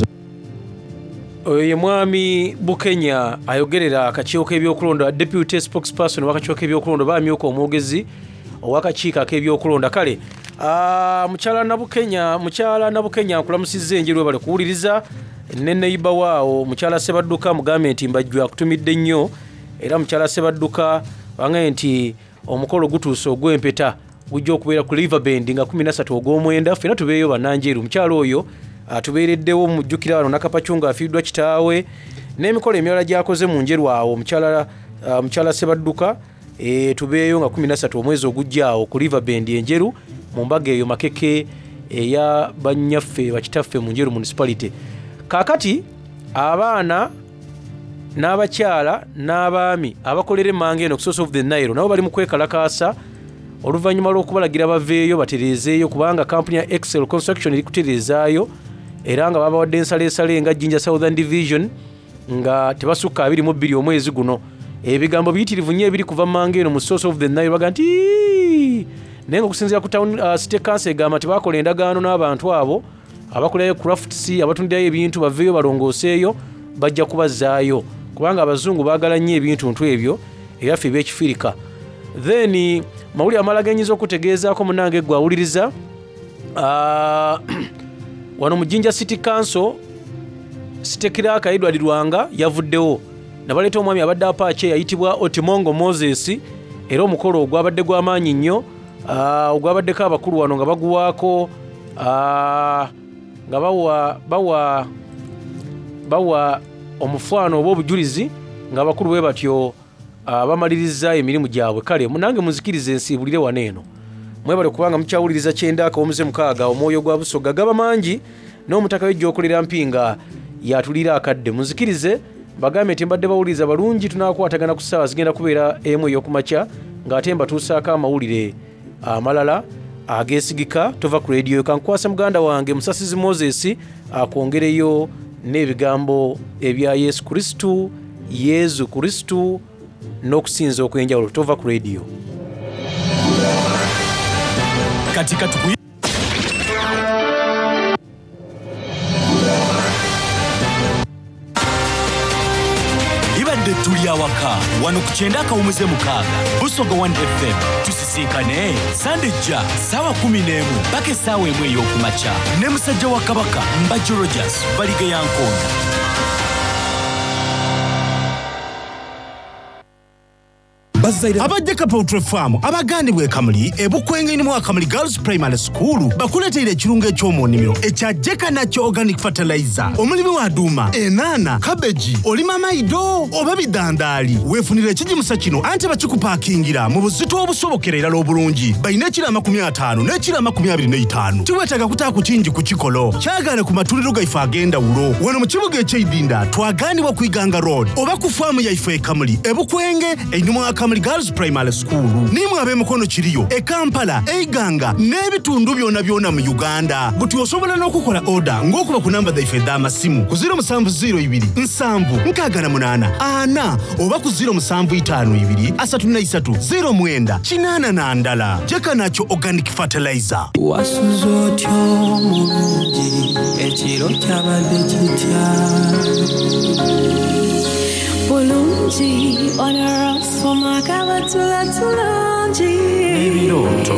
Oyo ye mwami Bukenya ayogerera akakiiko k'ebyokulonda, deputy spokesperson w'akakiiko k'ebyokulonda baamyuka omwogezi ow'akakiiko ak'ebyokulonda. Kale Uh, mukyala Nabukenya mukyala Nabukenya nkulamusizza enjeru bale kuwuliriza ne neighbor waawo mukyala Sebadduka mugambe nti mbajjwa akutumidde nnyo era mukyala Sebadduka bangaye nti omukolo gutuuse ogw'empeta gujja okubeera ku Riverbend nga kumi na ssatu ogw'omwenda ffena tubeeyo bannanjeru. Mukyala oyo atubeereddewo mujjukira wano Nakapacunga afiiddwa kitaawe n'emikolo emirala gy'akoze mu njeru awo mukyala uh, mukyala Sebadduka e, tubeeyo nga kumi na ssatu omwezi ogujjaawo ku Riverbend enjeru mu mbaga eyo makeke eya bannyaffe bakitaffe mu Njeru municipality. Kaakati abaana n'abakyala n'abaami abakolera emmanga eno ku Source of the Nile nabo bali mu kwekalakaasa oluvannyuma lw'okubalagira baveeyo batereezeeyo kubanga kampuni ya Excel Construction eri kutereezaayo era nga babawadde ensaleesale nga Jinja Southern Division nga tebasukka abiri mu bbiri omwezi guno. Ebigambo biyitirivu nnyo ebiri kuva mmanga eno mu Source of the Nile baga nti naye okusinziira ku town uh, city council egamba tebakola endagaano n'abantu abo abakolerayo crafts abatundirayo ebintu baveeyo balongooseeyo bajja kubazaayo kubanga abazungu baagala nnyo ebintu ntu ebyo era ffe b'ekifirika. Then mawulire amala genyiza okutegeezaako munange gwe awuliriza uh, wano mu Jinja City Council City Clerk Edward Lwanga yavuddewo nabaleeta omwami abadde apaache yayitibwa Otimongo Moses era omukolo ogwabadde gw'amaanyi nnyo Uh, ogwabaddeko abakulu wano nga baguwaako uh, nga bawa bawa bawa omufano oba obujulizi nga abakulu bwe batyo uh, bamaliriza emirimu gyabwe. Kale munange muzikirize ensiibulire wano eno mwebale kubanga mukyawuliriza kyendaka omuze mukaaga omwoyo gwa Busoga gaba mangi n'omutaka w'ejjookolera mpinga yatulira akadde. Muzikirize bagambe nti mbadde bawuliriza balungi tunaakwatagana ku ssaawa zigenda kubeera emu ey'okumakya ng'ate mbatuusaako amawulire amalala ageesigika tova ku radio. Kankwasa muganda wange Musasizi Moses akwongereyo n'ebigambo ebya Yesu Kristu Yesu Kristu n'okusinza okwenjawulo tova ku radio. Katika tuku ibadde tuli awaka wano ku kyenda akawumuze mukaaga Busoga one F M tusisinkane Sandejja sawa kumi n'emu paka essaawa emu ey'okumakya ne musajja wa Kabaka Mbajjo Rogers Baliga ya Nkondo. Abajjaka Poultry Farm abagandibwa e Kamuli ebukwenge ni mu Kamuli Girls Primary School bakuleteera ekirungo eky'omunimiro ekyajjeka nakyo organic fertilizer omulimi wa Duma enana cabbage olima maido oba bidandaali weefunira ekijimusa kino anti bakikupaakingira mu buzito obusobokera era obulungi balina ekiro amakumi ataano n'ekiro amakumi abiri n'etaano tiweetaaga kutaako kingi ku kikolo kyagaana ku matuliro gaife agenda wulo wano mu kibuga eky'Idinda twagaanibwa ku Iganga Road oba ku faamu yaife e Kamuli ebukwenge enyuma wa Kamuli Girls Primary School nimwe ab'emikono kiriyo e Kampala Eiganga n'ebitundu byonna byonna mu Uganda buti osobola n'okukola order ng'okuba ku namba dhaife d'amasimu ku zero musanvu zero ibiri nsanvu nkaaga na munaana ana oba ku zero musanvu itaano ibiri asatu na isatu zero mwenda kinaana na ndala jeka nakyo organic fertilizer. Wasuza otyo mulungi ekiro kyabadde kitya bulungi on a rough for my kabatula tulungi ebirooto.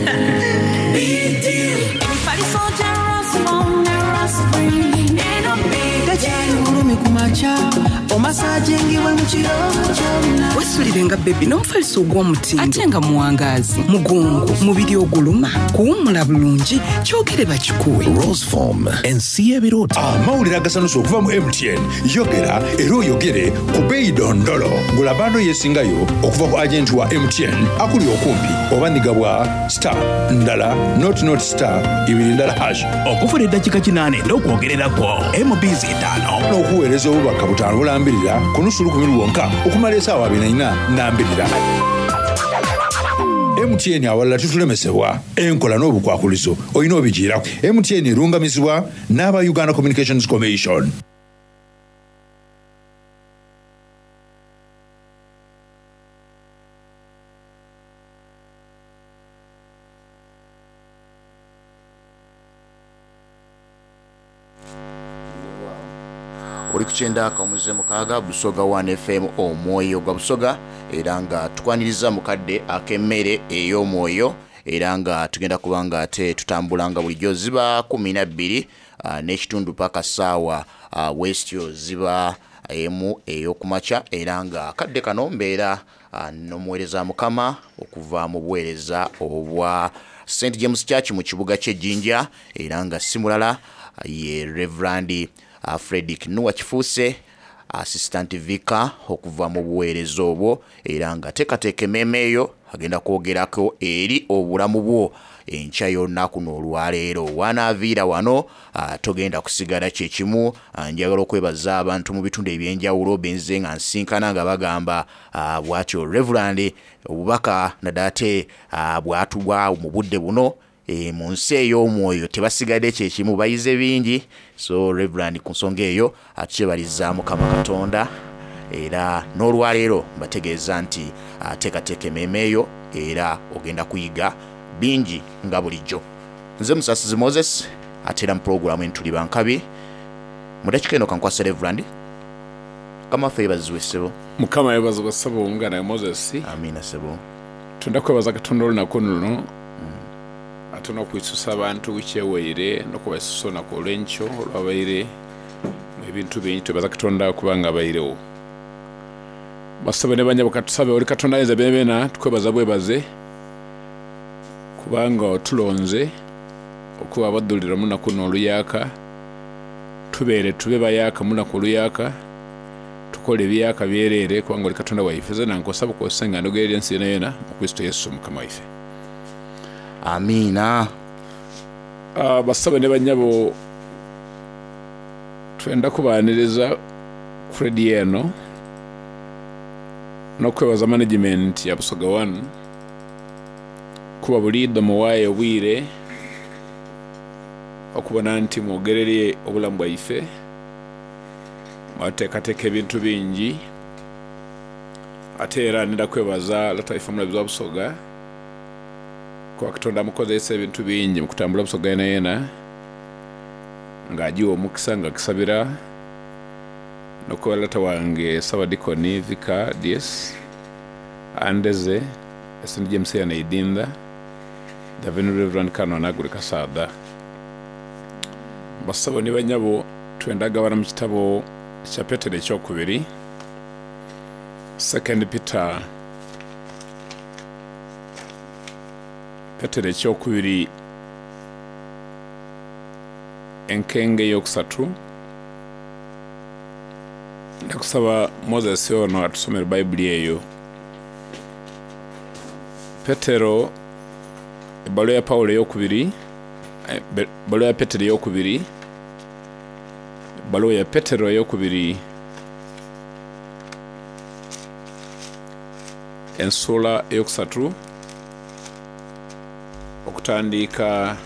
Tekyali bulumi ku makya omasajengibwa mu kirooto kyonna. Wesulirenga bebi n'omufaliso ogw'omutindo ate nga muwangaazi mugongo mubiri oguluma kuwummula bulungi kyogere bakikuwe. Roseform ensi y'ebirooto. Amawulire agasanusa okuva mu M T N yogera era oyogere ku bbeeyi dondolo. Gula bando yeesingayo okuva ku agenti wa M T N akuli okumpi oba ndiga bwa star ndala not not star ibiri ndala hash okufuna eddakiika kinaana n'okwogererako M B Z etaano n'okuweereza obubaka butaano bulambirira ku nusu lukumi lwonka okumala essaawa abiri na nnya nambirira. M T N awalala tutulemesebwa enkola n'obukwakulizo olina obigiirako. M T N erungamizibwa n'aba Uganda Communications Commission. Oli kukyenda akamuze mukaaga Busoga one F M omwoyo gwa Busoga era nga tukwaniriza mukadde akemmere ey'omwoyo era nga tugenda kubanga ate tutambulanga bulijjo ziba kumi na bbiri uh, n'ekitundu paka saawa uh, westyo ziba emu ey'okumakya era nga kadde kano mbeera uh, n'omuweereza mukama okuva mu buweereza obwa Saint James Church mu kibuga ky'Ejjinja era nga simulala uh, ye Reverend Uh, Frederick Nuwa Kifuuse assistant vicar okuva mu buweereza obwo era nga teekateeka emmeeme eyo agenda kwogerako eri obulamu bwo enkya yonna kuno olwaleero wanaaviira wano uh, togenda kusigala kyekimu. uh, njagala okwebaza abantu mu bitundu ebyenjawulo benze nga nsinkana nga bagamba uh, bwatyo Reverend obubaka nadate uh, bwatubwa mu budde buno E, mu nsi ey'omwoyo tebasigadde kyekimu bayize bingi. So Reverend ku nsonga eyo akyebaliza Mukama Katonda era n'olwaleero bategeeza nti ateekateeka emmeeme eyo era ogenda kuyiga bingi nga bulijjo. Nze Musasizi Moses atera mu programu entuli bankabi mu dakiika eno kankwasa Reverend kama feyibazibwe ssebo. Mukama yebazibwe ssebo omuganda Moses. Amina ssebo. Tundakwebaza Katonda olunaku luno atono kwisusa abantu wikyeweire n'okubasusa olunaku olw'enkyo olwabaire mu ebintu bingi twebaza Katonda kubanga abairewo. Basabe ne banyabo katusabe oli Katonda ayinza byebena tukwebaza bwebaze kubanga otulonze okuba abaddulira mu lunaku luno oluyaka tubeere tube bayaka mu lunaku oluyaka tukola ebyaka byereere kubanga oli Katonda waife. Ze nankosaba okusenga ndogerera ensi yonna yonna mu Kristo Yesu Mukama waife. Amina. Uh, basabe ne banyabo twenda kubaaniriza Freddy eno n'okwebaza management ya Busoga one kuba buliido muwaaye obwire okubona nti mwogerere obulamu bwaife mwateekateeka ebintu bingi ate era nenda kwebaza Lataifa Mulabizi wa Busoga kwa Katonda amukozesa ebintu bingi mu kutambula Busoga yena yena ng'agiwa omukisa nga kisabira n'okuba lata wange Sabadikoni Vika D S Andeze Saint James ya Naidinda the Venerable Reverend Kano Nagure Kasada. Basabo ni banyabo twendaga bana mu kitabo kya Petero ekyokubiri Second Peter Petero ekyokubiri enkenge yokusatu ndakusaba Moses ono atusomera Bible eyo. Petero ebbaluwa ya Paulo eyokubiri ebbaluwa ya Petero eyokubiri ebbaluwa ya Petero eyokubiri ensula eyokusatu okutandika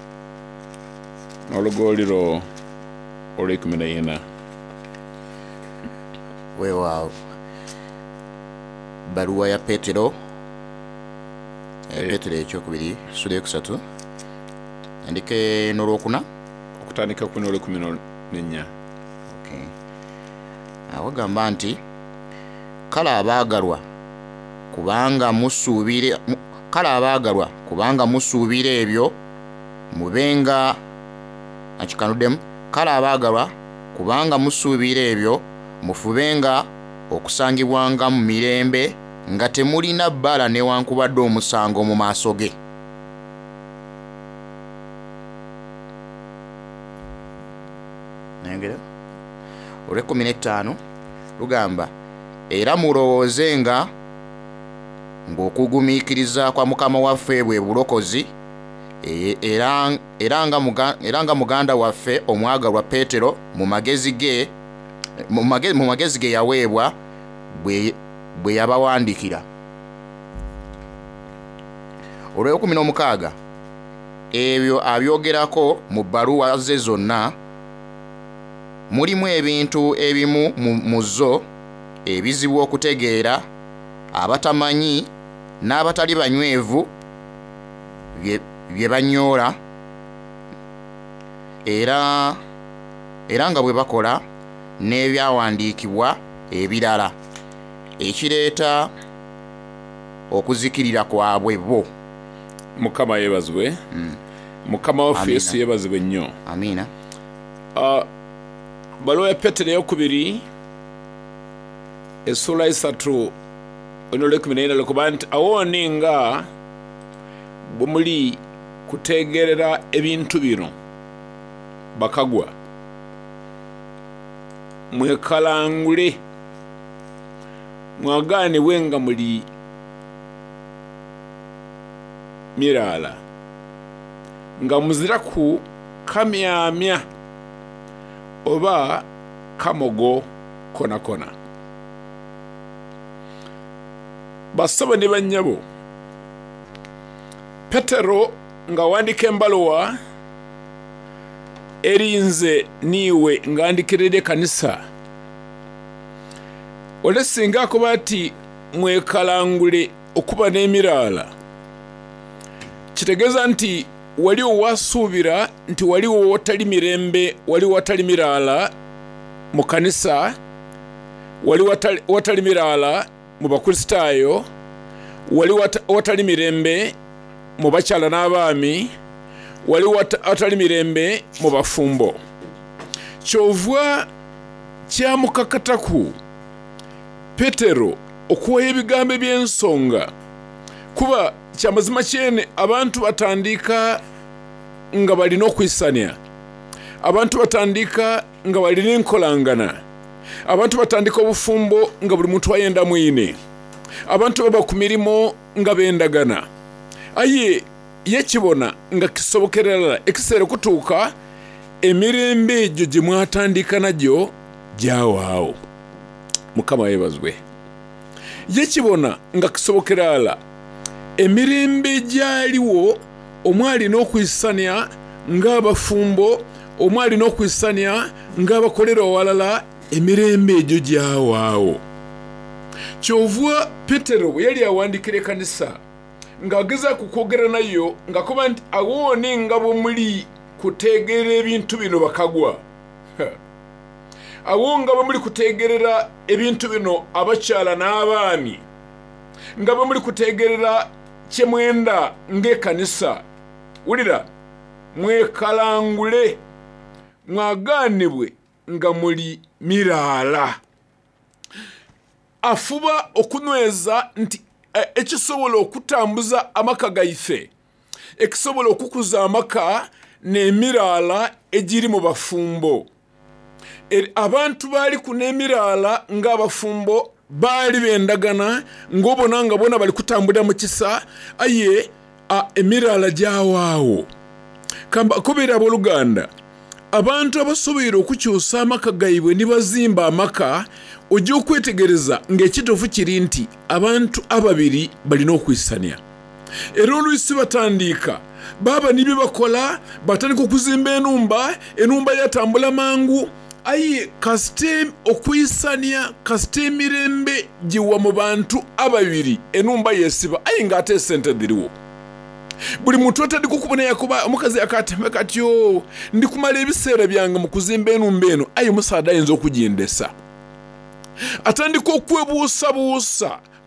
n'olugoliro olw'ekumi na ena. Weewaawo baluwa ya Petero Petero ekyokubiri ensula eyokusatu andike n'olwokuna okutandika ku n'olw'ekumi n'ennya. Okay. Awagamba nti kale abaagalwa kubanga musuubire kale abaagalwa kubanga musuubira ebyo mubenga akikanuddemu kale abaagalwa kubanga musuubira ebyo mufubenga okusangibwanga mu mirembe nga temulina bbala newankubadde omusango mu maaso ge. nengera olw'ekkumi n'ettaano lugamba era mulowoozenga ng'okugumiikiriza kwa mukama waffe bwe bulokozi era era nga muga, era nga muganda waffe omwagalwa Peetero mu magezi ge mu magezi, mu magezi ge yaweebwa bwe bwe yabawandiikira. olw'ekkumi n'omukaaga ebyo abyogerako mu bbaluwa ze zonna mulimu ebintu ebimu mu zo ebizibu okutegeera abatamanyi n'abatali banywevu bye banyoola era era nga bwe bakola n'ebyawandiikibwa ebirala ekireeta okuzikirira kwabwe bo. Mukama yeebazibwe. mm. Mukama waffe Yesu yeebazibwe nnyo. Amiina. Uh, Bbaluwa ya Peetero eyokubiri essula esatu olw'ekkumi n'ena lekuba nti awooni nga bwe muli kutegerera ebintu bino bakagwa mwekalangule mwagaanibwe nga muli miraala nga muzira ku kamyamya oba kamogo konakona. Basaba ne bannyabo Peetero nga wandika embaluwa erinze niwe ngandikirire kanisa ole singa akuba ati mwekalangule okuba n'emiraala kitegeeza nti waliwo wasuubira nti waliwo watali mirembe waliwo watali miraala mu kanisa waliwo watali, watali miraala mu bakristaayo waliwo watali mirembe mu bakyala n'abaami waliwo watali mirembe mu bafumbo. Kyova kyamukakataku Peetero okuwayo ebigambo eby'ensonga kuba kyamazima kyene abantu batandika nga balina okwisanya, abantu batandika nga balina enkolangana, abantu batandika obufumbo nga buli muntu ayenda mwine, abantu baba ku mirimo nga bendagana. Aye yekibona nga kisobokerera ekiseera kutuuka emirembe egyo gye mwatandika nagyo gyawaawo. Mukama yeebazibwe. Yekibona nga kisobokerala emirembe gyaliwo omwali n'okwisanya ng'abafumbo omwali n'okwisanya ng'abakolera owalala emirembe egyo gyawaawo. Kyova Peetero bwe yali awandikira kanisa ng'ageza kukwogera nayo ng'akuba nti awooni nga bwe muli kutegerera ebintu bino bakagwa, awo nga bwe muli kutegerera ebintu bino abakyala n'abaami, nga bwe muli kutegerera kye mwenda ng'ekanisa, wulira mwekalangule mwagaanibwe nga muli miraala. Afuba okunyweza nti ekisobola okutambuza amaka gaife, ekisobola okukuza amaka n'emiraala egiri mu bafumbo. E, abantu baali ku n'emiraala ng'abafumbo baali bendagana ng'obona nga bona bali kutambula mu kisa, aye emiraala gyawaawo. Kamba kubeera abooluganda abantu abasobola okukyusa amaka gaibwe ne bazimba amaka, ojja okwetegereza ng'ekituufu kiri nti abantu ababiri balina okwisanya. Era oluusi batandika baba nibyo bakola, batandika okuzimba enumba, enumba yatambula mangu, aye kasite okwisanya, kasite emirembe giwa mu bantu ababiri enumba yesiba, aye ng'ate sente diriwo. Buli muntu atandika okubona yakuba omukazi akatembe katyo ndi kumala ebiseera byange mu kuzimba enumba eno, aye omusaada ayinza okugyendesa. Atandika okwebuusabuusa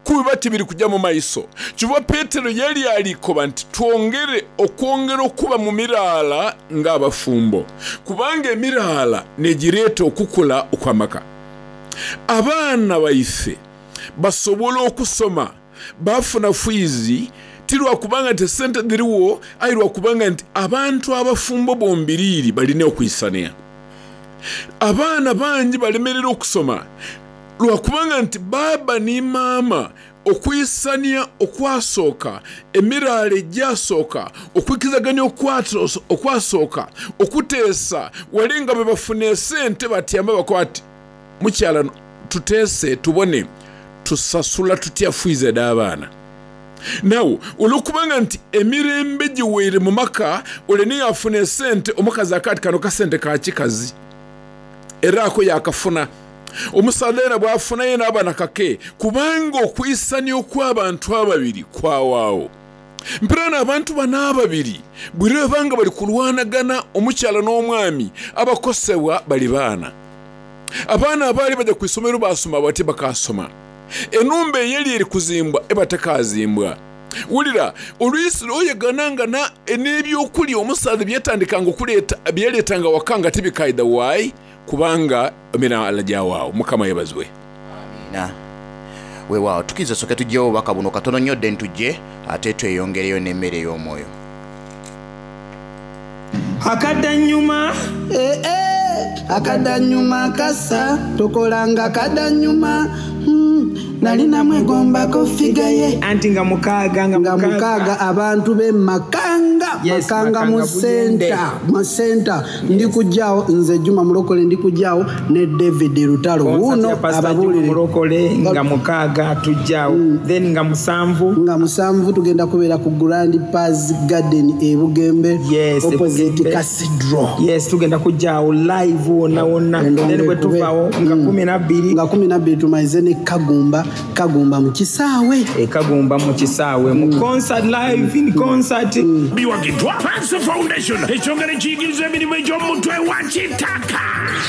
kubibati biri kujja mu maiso kivuga Petero yali alikoba nti twongere okwongera okuba mu miraala ng'abafumbo kubanga emiraala negireeta okukula okwamaka abaana baife basobola okusoma bafuna fiizi tirwa kubanga nti sente diriwo ayirwa kubanga nti abantu abafumbo bombiriri balina okuyisania abaana bangi balemerera okusoma lwa kubanga nti baba ni maama okuyisania okwasooka emiraala ejjasooka okwikizaganya okwasooka okuteesa walinga bwe bafuna esente batyamba bakwati mukyala tuteese tubone tusasula tutya fiizi d'abaana nawo olwokubanga nti emirembe giweere mu maka oleni yafuna esente omukazi akati kano kasente ka kikazi era ako yakafuna omusaadha era bwafuna ye n'abaana kake kubanga okuyisania okw'abantu ababiri kwawaawo mpirana abantu bana ababiri bwire banga bali kulwanagana omukyala n'omwami abakosebwa bali baana abaana abaali bajja ku isomero basoma bati bakasoma enumba eyali eri kuzimbwa ebatakazimbwa wulira oluyisi lwoyeganangana n'ebyokulya omusaadha byetandikanga okuleeta byaleetanga wakanga tibikaida waayi kubanga emiraala gyawaawo mukama yebazwe amina weewaawo tukiza soke tujjewo baka buno katono nnyo dde ntujje ate tweyongereyo n'emmere y'omwoyo akadanyuma eh, eh, akadanyuma kasa tokolanga akadanyuma hmm. nalina mwegombako figaye anti nga mukaaga nga mukaaga abantu b'emakanga yes, makanga mu senta mu senta ndi kujjawo nze Juma Mulokole ndi kujjawo ne David Lutalo wuno ababulire Mulokole nga mukaaga tujjawo mm. then nga musanvu nga musanvu tugenda kubeera ku Grand Paz Garden e Bugembe yes, opposite Cathedral yes tugenda kujjawo live wona wona then bwe tuvawo nga kumi na bbiri nga kumi na bbiri tumaize ne Kagumba Kagumba mu kisaawe e Kagumba mu kisaawe mu mm. concert live in concert mm. biwagidwa Cancer Foundation ekyongere kiyigiriza emirimu egy'omutwe wa kitaka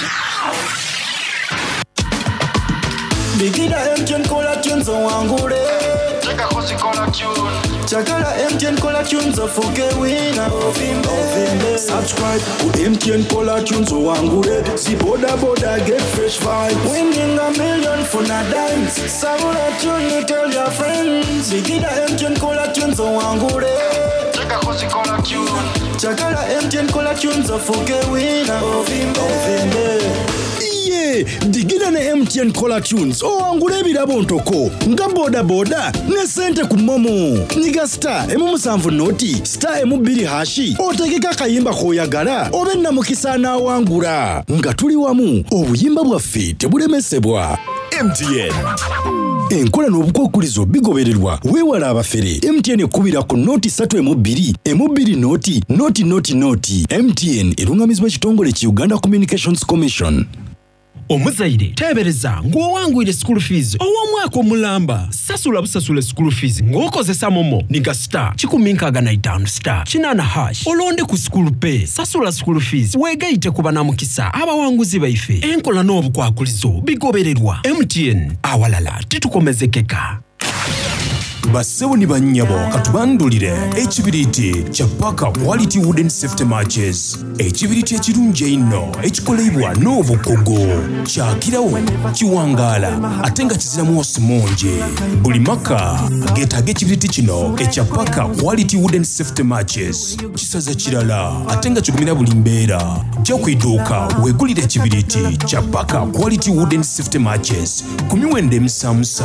Bigida M T N Cola Tunes wangure Chaka kuzi Cola Tune Chakala M T N Cola Tunes ofuke wina Ovimbe Subscribe ku M T N Cola Tunes wangure Si boda boda get fresh vibes Winning a million for na dimes Sabula tune you tell your friends Bigida M T N Cola Tunes wangure Chaka kuzi Cola Tune Chakala M T N Cola Tunes ofuke wina Ovimbe Iye, digida ne M T N Cola Tunes owangula ebirabo ntoko nga boda boda ne sente ku momo nyiga star emu musanvu noti star emu bbiri hashi otegeka kayimba koyagala obe namukisa n'awangula nga tuli wamu obuyimba bwaffe tebulemesebwa M T N enkola n'obukwakkulizo bigobererwa weewala abafere M T N ekubira ku noti satu emu bbiri emu bbiri noti noti noti noti M T N erungamizibwa ekitongole ki Uganda Communications Commission. Omuzaire tebereza ng'owangwire school fees ow'omwaka omulamba sasula busasula school fees ng'okozesa momo niga star kikumi nkaaga na itaano star kinaana hash olonde ku school pay sasula school fees weegayite ku banamukisa abawanguzi baife enkola n'obukwakulizo bigobererwa M T N awalala titukomezekeka Basewo ni bannyabo katubandulire ekibiriti kya Paka Quality Wooden Safety Matches. Ekibiriti ekirungi ennyo ekikolebwa n'obukogo kyakirawo kiwangaala ate nga kiziramu osimungi. Buli maka geetaaga ekibiriti kino ekya Paka Quality Wooden Safety Matches. Kisaza kirala ate nga kigumira buli mbeera. Jja ku idduuka weegulire ekibiriti kya Paka Quality Wooden Safety Matches ku miwendo emisamusa.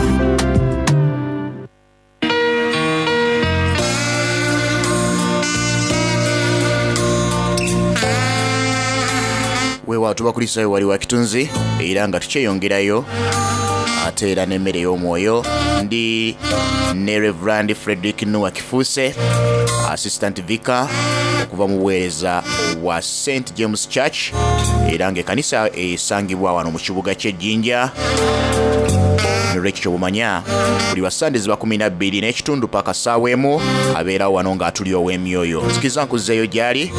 weewaawo tubakulisayo wali wa kitunzi era nga tukyeyongerayo ate era n'emmere y'omwoyo ndi ne Reverend Frederick Noah Kifuuse assistant vicar okuva mu buweereza wa Saint James Church era ng'ekkanisa esangibwa wano mu kibuga ky'Ejjinja nekyo bumanya buli wa Sundays ba kumi na bbiri n'ekitundu paka ssaawa emu abeerawo wano ng'atuli ow'emyoyo nzikiza nkuzzeeyo gy'ali.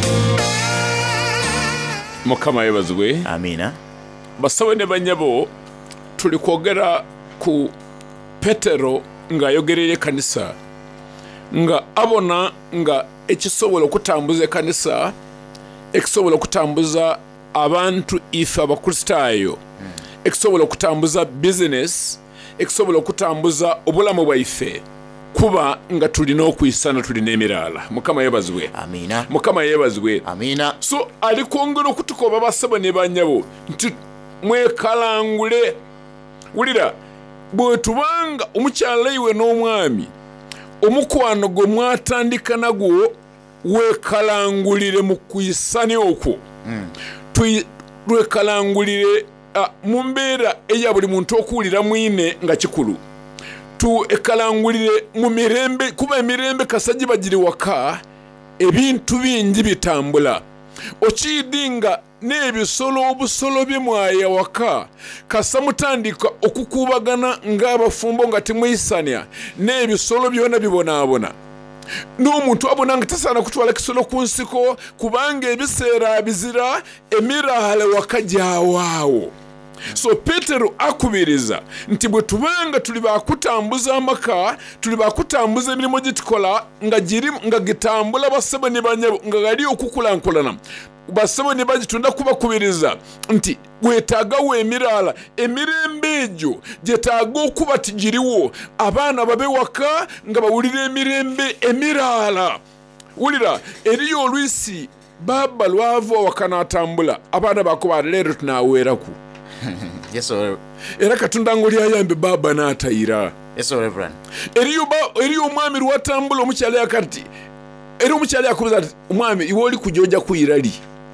Mukama yebazwe amina. Basawe ne banyabo tuli kwogera ku Petero ng'ayogerera ekkanisa nga abona nga ekisobola okutambuza ekkanisa ekisobola okutambuza abantu ife abakristaayo ekisobola okutambuza bizinesi ekisobola okutambuza obulamu bwaife kuba nga tulina okuyisana tulina emiraala. Mukama yebazibwe. Amina. Mukama yebazibwe. Amina. So ali kwongera okutukoba basaba ne banyabo nti mwekalangule. Wulira bwe tubanga omukyala iwe n'omwami omukwano gwe mwatandika nagwo wekalangulire mu kuyisana okwo. Mm. Twekalangulire uh, mu mbeera eya buli muntu okuwulira mwine nga kikulu. Tu ekalangulire mu mirembe kuba emirembe kasajja bagiri waka ebintu bingi bitambula. Okidinga n'ebisolo obusolo bye mwaya waka kasa mutandika okukubagana ng'abafumbo nga temuyisanya n'ebisolo byona bibonaabona. N'omuntu abona nga tasaana kutwala kisolo ku nsiko kubanga ebiseera bizira emiraala waka gyawaawo. So Petero akubiriza nti bwe tubanga tuli bakutambuza amaka tuli bakutambuza emirimu gitukola nga giri nga gitambula basaba ne banyabo nga gali okukulankulana basaba ne bagitunda kubakubiriza nti gwetaaga wemirala emirembe egyo gyetaaga okuba tigiriwo abaana babe waka nga bawulira emirembe emirala. Wulira eriyo olwisi baba lwava wakanatambula abaana bakuba leero tunaweeraku. Yes, sir. Era Katonda ngoli ayambe baba n'atayira. Yes, sir, Reverend. Eriyo ba eriyo omwami lwatambula omukyala yakati. Eriyo omukyala yakubuza ati omwami iwe oli kujoja kuyirali.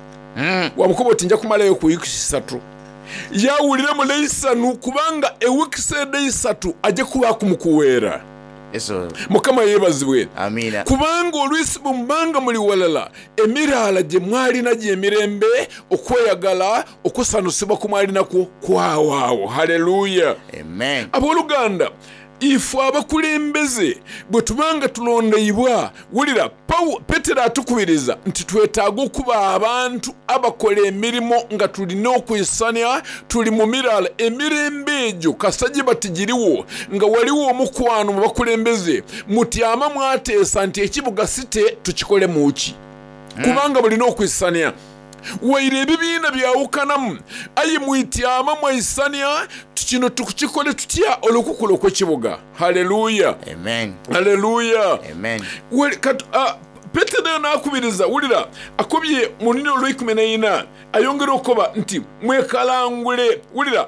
Mm. Wamukoba oti nja kumalayo ku wiki ssatu. Yawulira mu leisanu kubanga ewiki sede isatu aje kuba kumukuwera. Yes, sir. Mukama yebazibwe. Amina. Kubanga olwisi bumbanga muli walala emiraala gye mwalina gye emirembe okweyagala okusanusibwa ku mwalina ku kwawaawo. Haleluya. Amen. Abooluganda ifu abakulembeze bwe tubanga tulondeyibwa wulira Petero atukubiriza nti twetaaga okuba abantu abakola emirimu nga tulina okuyisanya tuli mu miraala emirembe egyo kasajja batigiriwo nga waliwo omukwano mu bakulembeze mutyama mwateesa nti ekibuga site tukikole muki kubanga bulina okuyisanya waire ebibiina byawukanamu ayi mwityama mwaisanya kino tukikole tutya olukukula kw'ekibuga. Haleluya. Amen. Haleluya. Amen. Wali kat uh, Petero nakubiriza wulira akobye munino olw'ikumi n'ena ayongera okuba nti mwekalangule wulira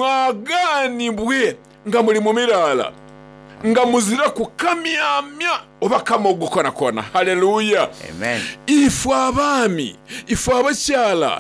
mwagaanibwe nga muli mu miraala nga muzira kukamyamya oba kamogokonakona. Haleluya. Amen. Ifu abaami ifu abakyala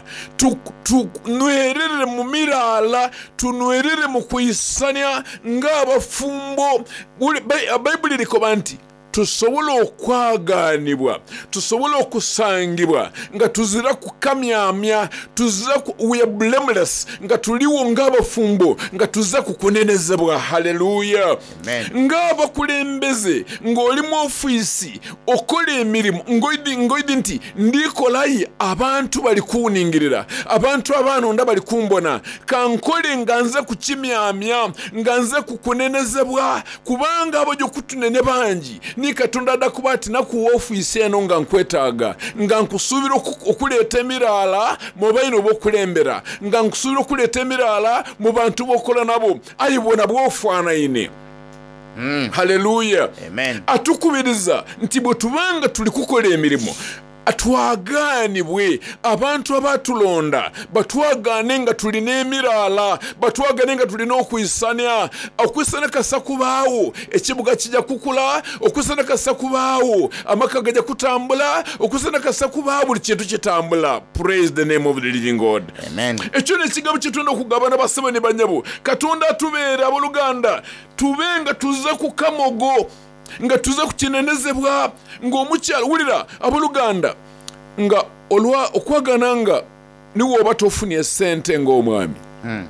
tunwerere mu miraala tunwerere mu kuyisanya ng'abafumbo. Bayibuli likoba nti tusobola okwagaanibwa tusobola okusangibwa nga tuzira kukamyamya tuzira ku, we are blameless nga tuliwo ng'abafumbo nga tuza kukunenezebwa. Haleluya. Ng'abakulembeze ng'oli mu ofiisi okola emirimu ngoidi ngoidi nti ndikolayi abantu bali kuwuningirira abantu abaanonda bali kumbona kankole nga nze kukimyamya nga nze kukunenezebwa kubanga abo gyokutunene bangi ni Katonda dakuba ati naku office eno nga nkwetaaga nga nkusuubira okuleeta emiraala mu baino b'okulembera nga nkusuubira okuleeta emiraala mu bantu b'okola nabo ayibona bw'ofaanayine. Mm. Haleluya. Amen. Atukubiriza nti bwe tubanga tuli kukola emirimu atwagaanibwe abantu abatulonda batwagaane nga tulina emiraala batwagaane nga tulina okuyisanya okuyisana kasa kubaawo ekibuga kijja kukula okuyisana kasa kubaawo amaka gajja kutambula okuyisana kasa kubaawo buli kintu kitambula. Praise the name of the living God. Amen. Ekyo n'ekigambo kye tulina okugabana basaba ne banyabo Katonda atubeera abooluganda tubenga tuza ku kamogo nga tuza kukinenezebwa ng'omukyala wulira abooluganda nga olwa okwagana nga niwo oba tofunye esente ng'omwami. Mm.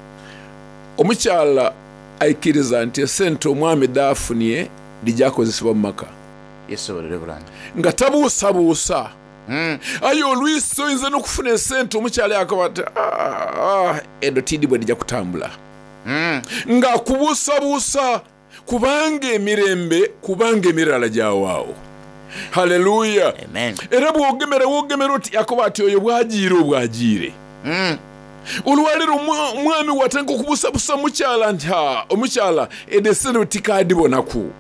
Omukyala aikiriza nti esente omwami daafunye lijjakozesebwa mu maka. Yes, Reverend. Nga tabuusabuusa. Mm. Ayo olwisi oyinza n'okufuna esente omukyala yakoba ati ah, edo tidibwe lijja kutambula. Mm. Nga kubuusabuusa kubanga emirembe kubanga emirala gyawaawo. Haleluya. Amen. Era bwogemera wogemera oti Yakobo ati oyo bwagiire obwagiire. Mm. Olwaliro omwami watanga okubusabusa mukyala nti ha omukyala edesene tikadibonako.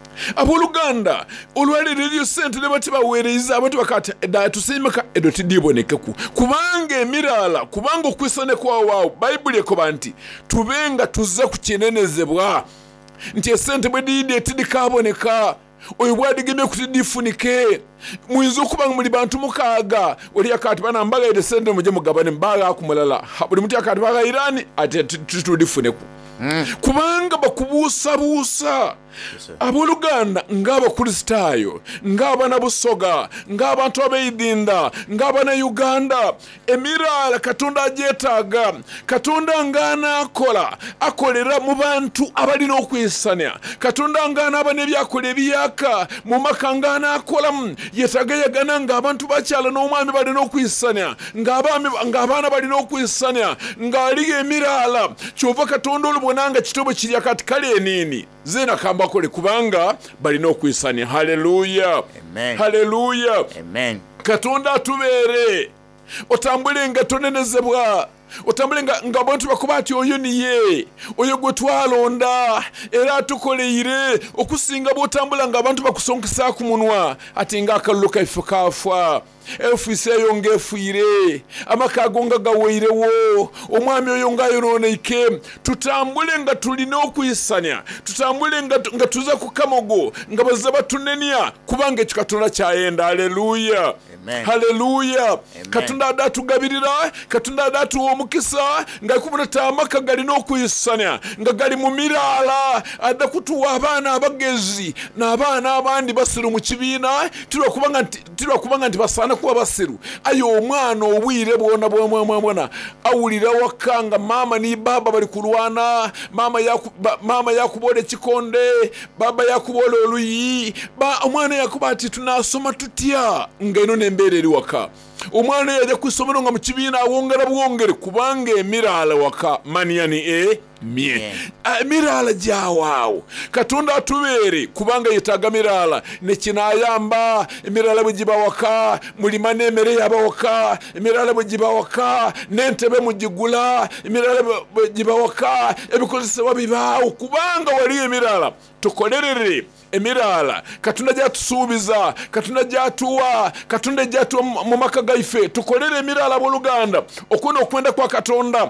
Aboluganda olwaliro eriyo sente ne bati baweereza abantu bakati da tusimeka edo tidibonekeku kubanga emirala kubanga okwisane kwa wao Bible ekoba nti tubenga tuzze ku kinenezebwa nti esente bwe didi etidikaboneka oyo bwadigeme kutidifunike muyinza okuba muli bantu mukaaga oli akati bana mbaga ede sente muje mugabane mbaga akumulala buli muti akati baga irani ate tutudifuneku. Mm. Kubanga bakubuusa buusa. Yes, aboluganda ngaba Kristaayo ngaba na Busoga ngaba abantu abeidinda ngaba na Uganda emirala Katonda ajetaaga Katonda ngana akola akolera mu bantu abalina okwisanya Katonda ngana abane byakole byaka mu makangana akola yetaga yagana nga abantu bakyala n'omwami balina okwisanya ngabami ngabana balina okwisanya ngali emirala kyova Katonda olubonanga kitobo kiri akati kale nini zena kamba kole kubanga balina okwisanya. Haleluya. Amen. Haleluya. Amen. Katonda atubere otambule nga tonenezebwa otambule nga nga abantu bakubati oyo niye oyo gwe twalonda era atukoleire okusinga botambula nga abantu bakusonkesa ku munwa ati nga akaluka ifukafwa efuse yonge efuire amakago nga gaweyirewo omwami oyo nga yononeike tutambule nga tulina okuyisanya tutambule nga, nga tuza ku kamogo nga bazza batunenia kubanga ekikatonda kyayenda. Haleluya. Haleluya. Katonda adatugabirira Katonda adatuwa omukisa nga kuboneta amaka galina okuyisanya nga gali mu mirala adakutuwa abaana abagezi n'abaana abandi basiru mu kibiina tilwa kubanga tilwa kubanga nti basana kuba basiru ayo omwana obwire bwona bwona bwona awulira wakanga mama ni baba bali kulwana mama yaku ba, mama yakubole kikonde baba yakubole oluyi ba omwana yakubati tunasoma tutya ngeno nembere eri waka omwana yaje kusomero nga mu kibiina awongera bwongere kubanga emirala waka maniani e mie yeah. Emirala gyawaawo Katonda atubere kubanga yetaga mirala ne kinayamba emirala bwegiba waka mulima n'emere yabawaka emirala bwegiba waka n'entebe mugigula emirala bwegiba waka ebikozesebwa bibaawo kubanga wali emirala tukolerere emirala Katonda gyatusuubiza Katonda gyatuwa Katonda gyatuwa mu maka gaife tukolere emirala boluganda okuna okwenda kwa Katonda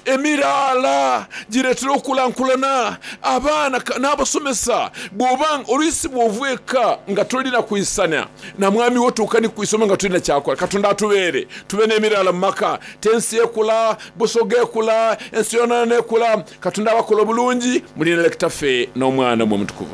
emirala giretera okulankulana abaana n'abasomesa bw'obanga oluisi bw'ovueka nga tolina kuyisanya na mwami wotuuka ni kuyisoma nga tolina kyakola. Katonda atubeere tube n'emirala mu maka tensi ekula Busoga ekula ensi yonna n'ekula Katonda abakola bulungi mulina lekitaffe n'omwana mu mutukuvu.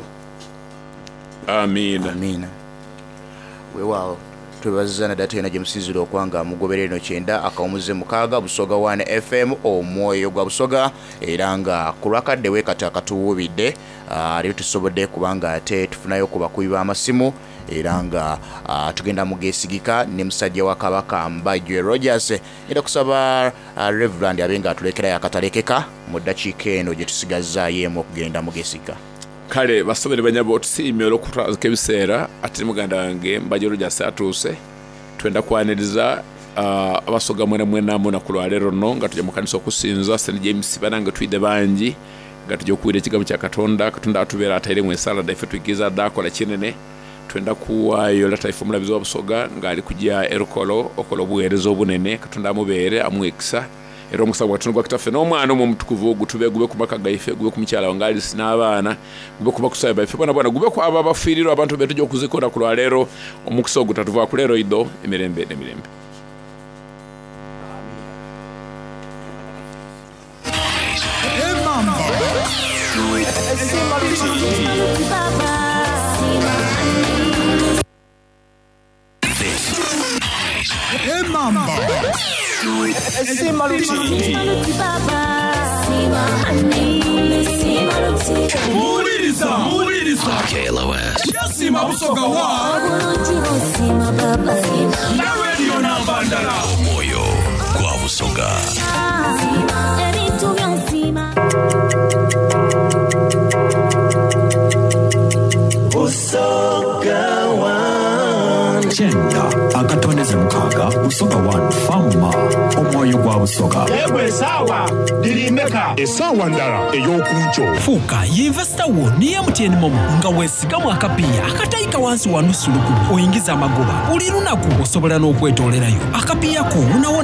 Amina. Amina. Weewaawo twebaza na data yana jemusiziro okwanga mugoberere no kyenda akawumuze mukaga Busoga one F M omwoyo gwa Busoga era nga kulwakadde wekata katuwubidde ali tusobodde kubanga ate tufunayo kuba kuyiba amasimu era nga uh, tugenda mugesigika ne musajja wa Kabaka Mbajwe Rogers era kusaba uh, Reverend abenga atulekera yakatalekeka mu dakiika eno gye tusigazza yemu okugenda mugesika. Kale basobere banyabo otusiimye olw'okutwazika ebiseera ate muganda wange Mbajwe Rogers atuuse twenda kwaniriza uh, abasoga mwena mwena muna kulwalero no nga tujja mu kanisa okusinza Saint James bananga twide bangi nga tujja okuwira ekigambo kya Katonda Katonda atubeera ataire mu esala daife twigiza dakola kinene twenda kuwayo lata ife mulabizi wa Busoga nga ali kujja erukolo okolo obuweereza obunene Katonda amubeere amwekisa era omusaba Katonda gwa kitaffe n'omwana omwo omutukuvu gutube gube ku maka gaife gube ku mukyala wange Alice n'abaana gube kuba kusaba baife bwana bwana gube ku abo abafiirira abantu betu gy'okuzikora ku lwaleero omukisa ogutatuva ku leero ido emirembe n'emirembe. Muliriza, muliriza K L O S Yasima Busoga wa Na radio namba ndala Omwoyo gwa Busoga Sima, mamma omwoyo gwa busoga yegwe esaawa ndirimeka esaawa ndala ey'okunco fuuka yinvesita wo ni M T N momo nga weesigamu akapiya akatayika wansi wa nusu lukumi oyingiza amagoba buli lunaku osobola n'okwetoolerayo akapiya ko unawo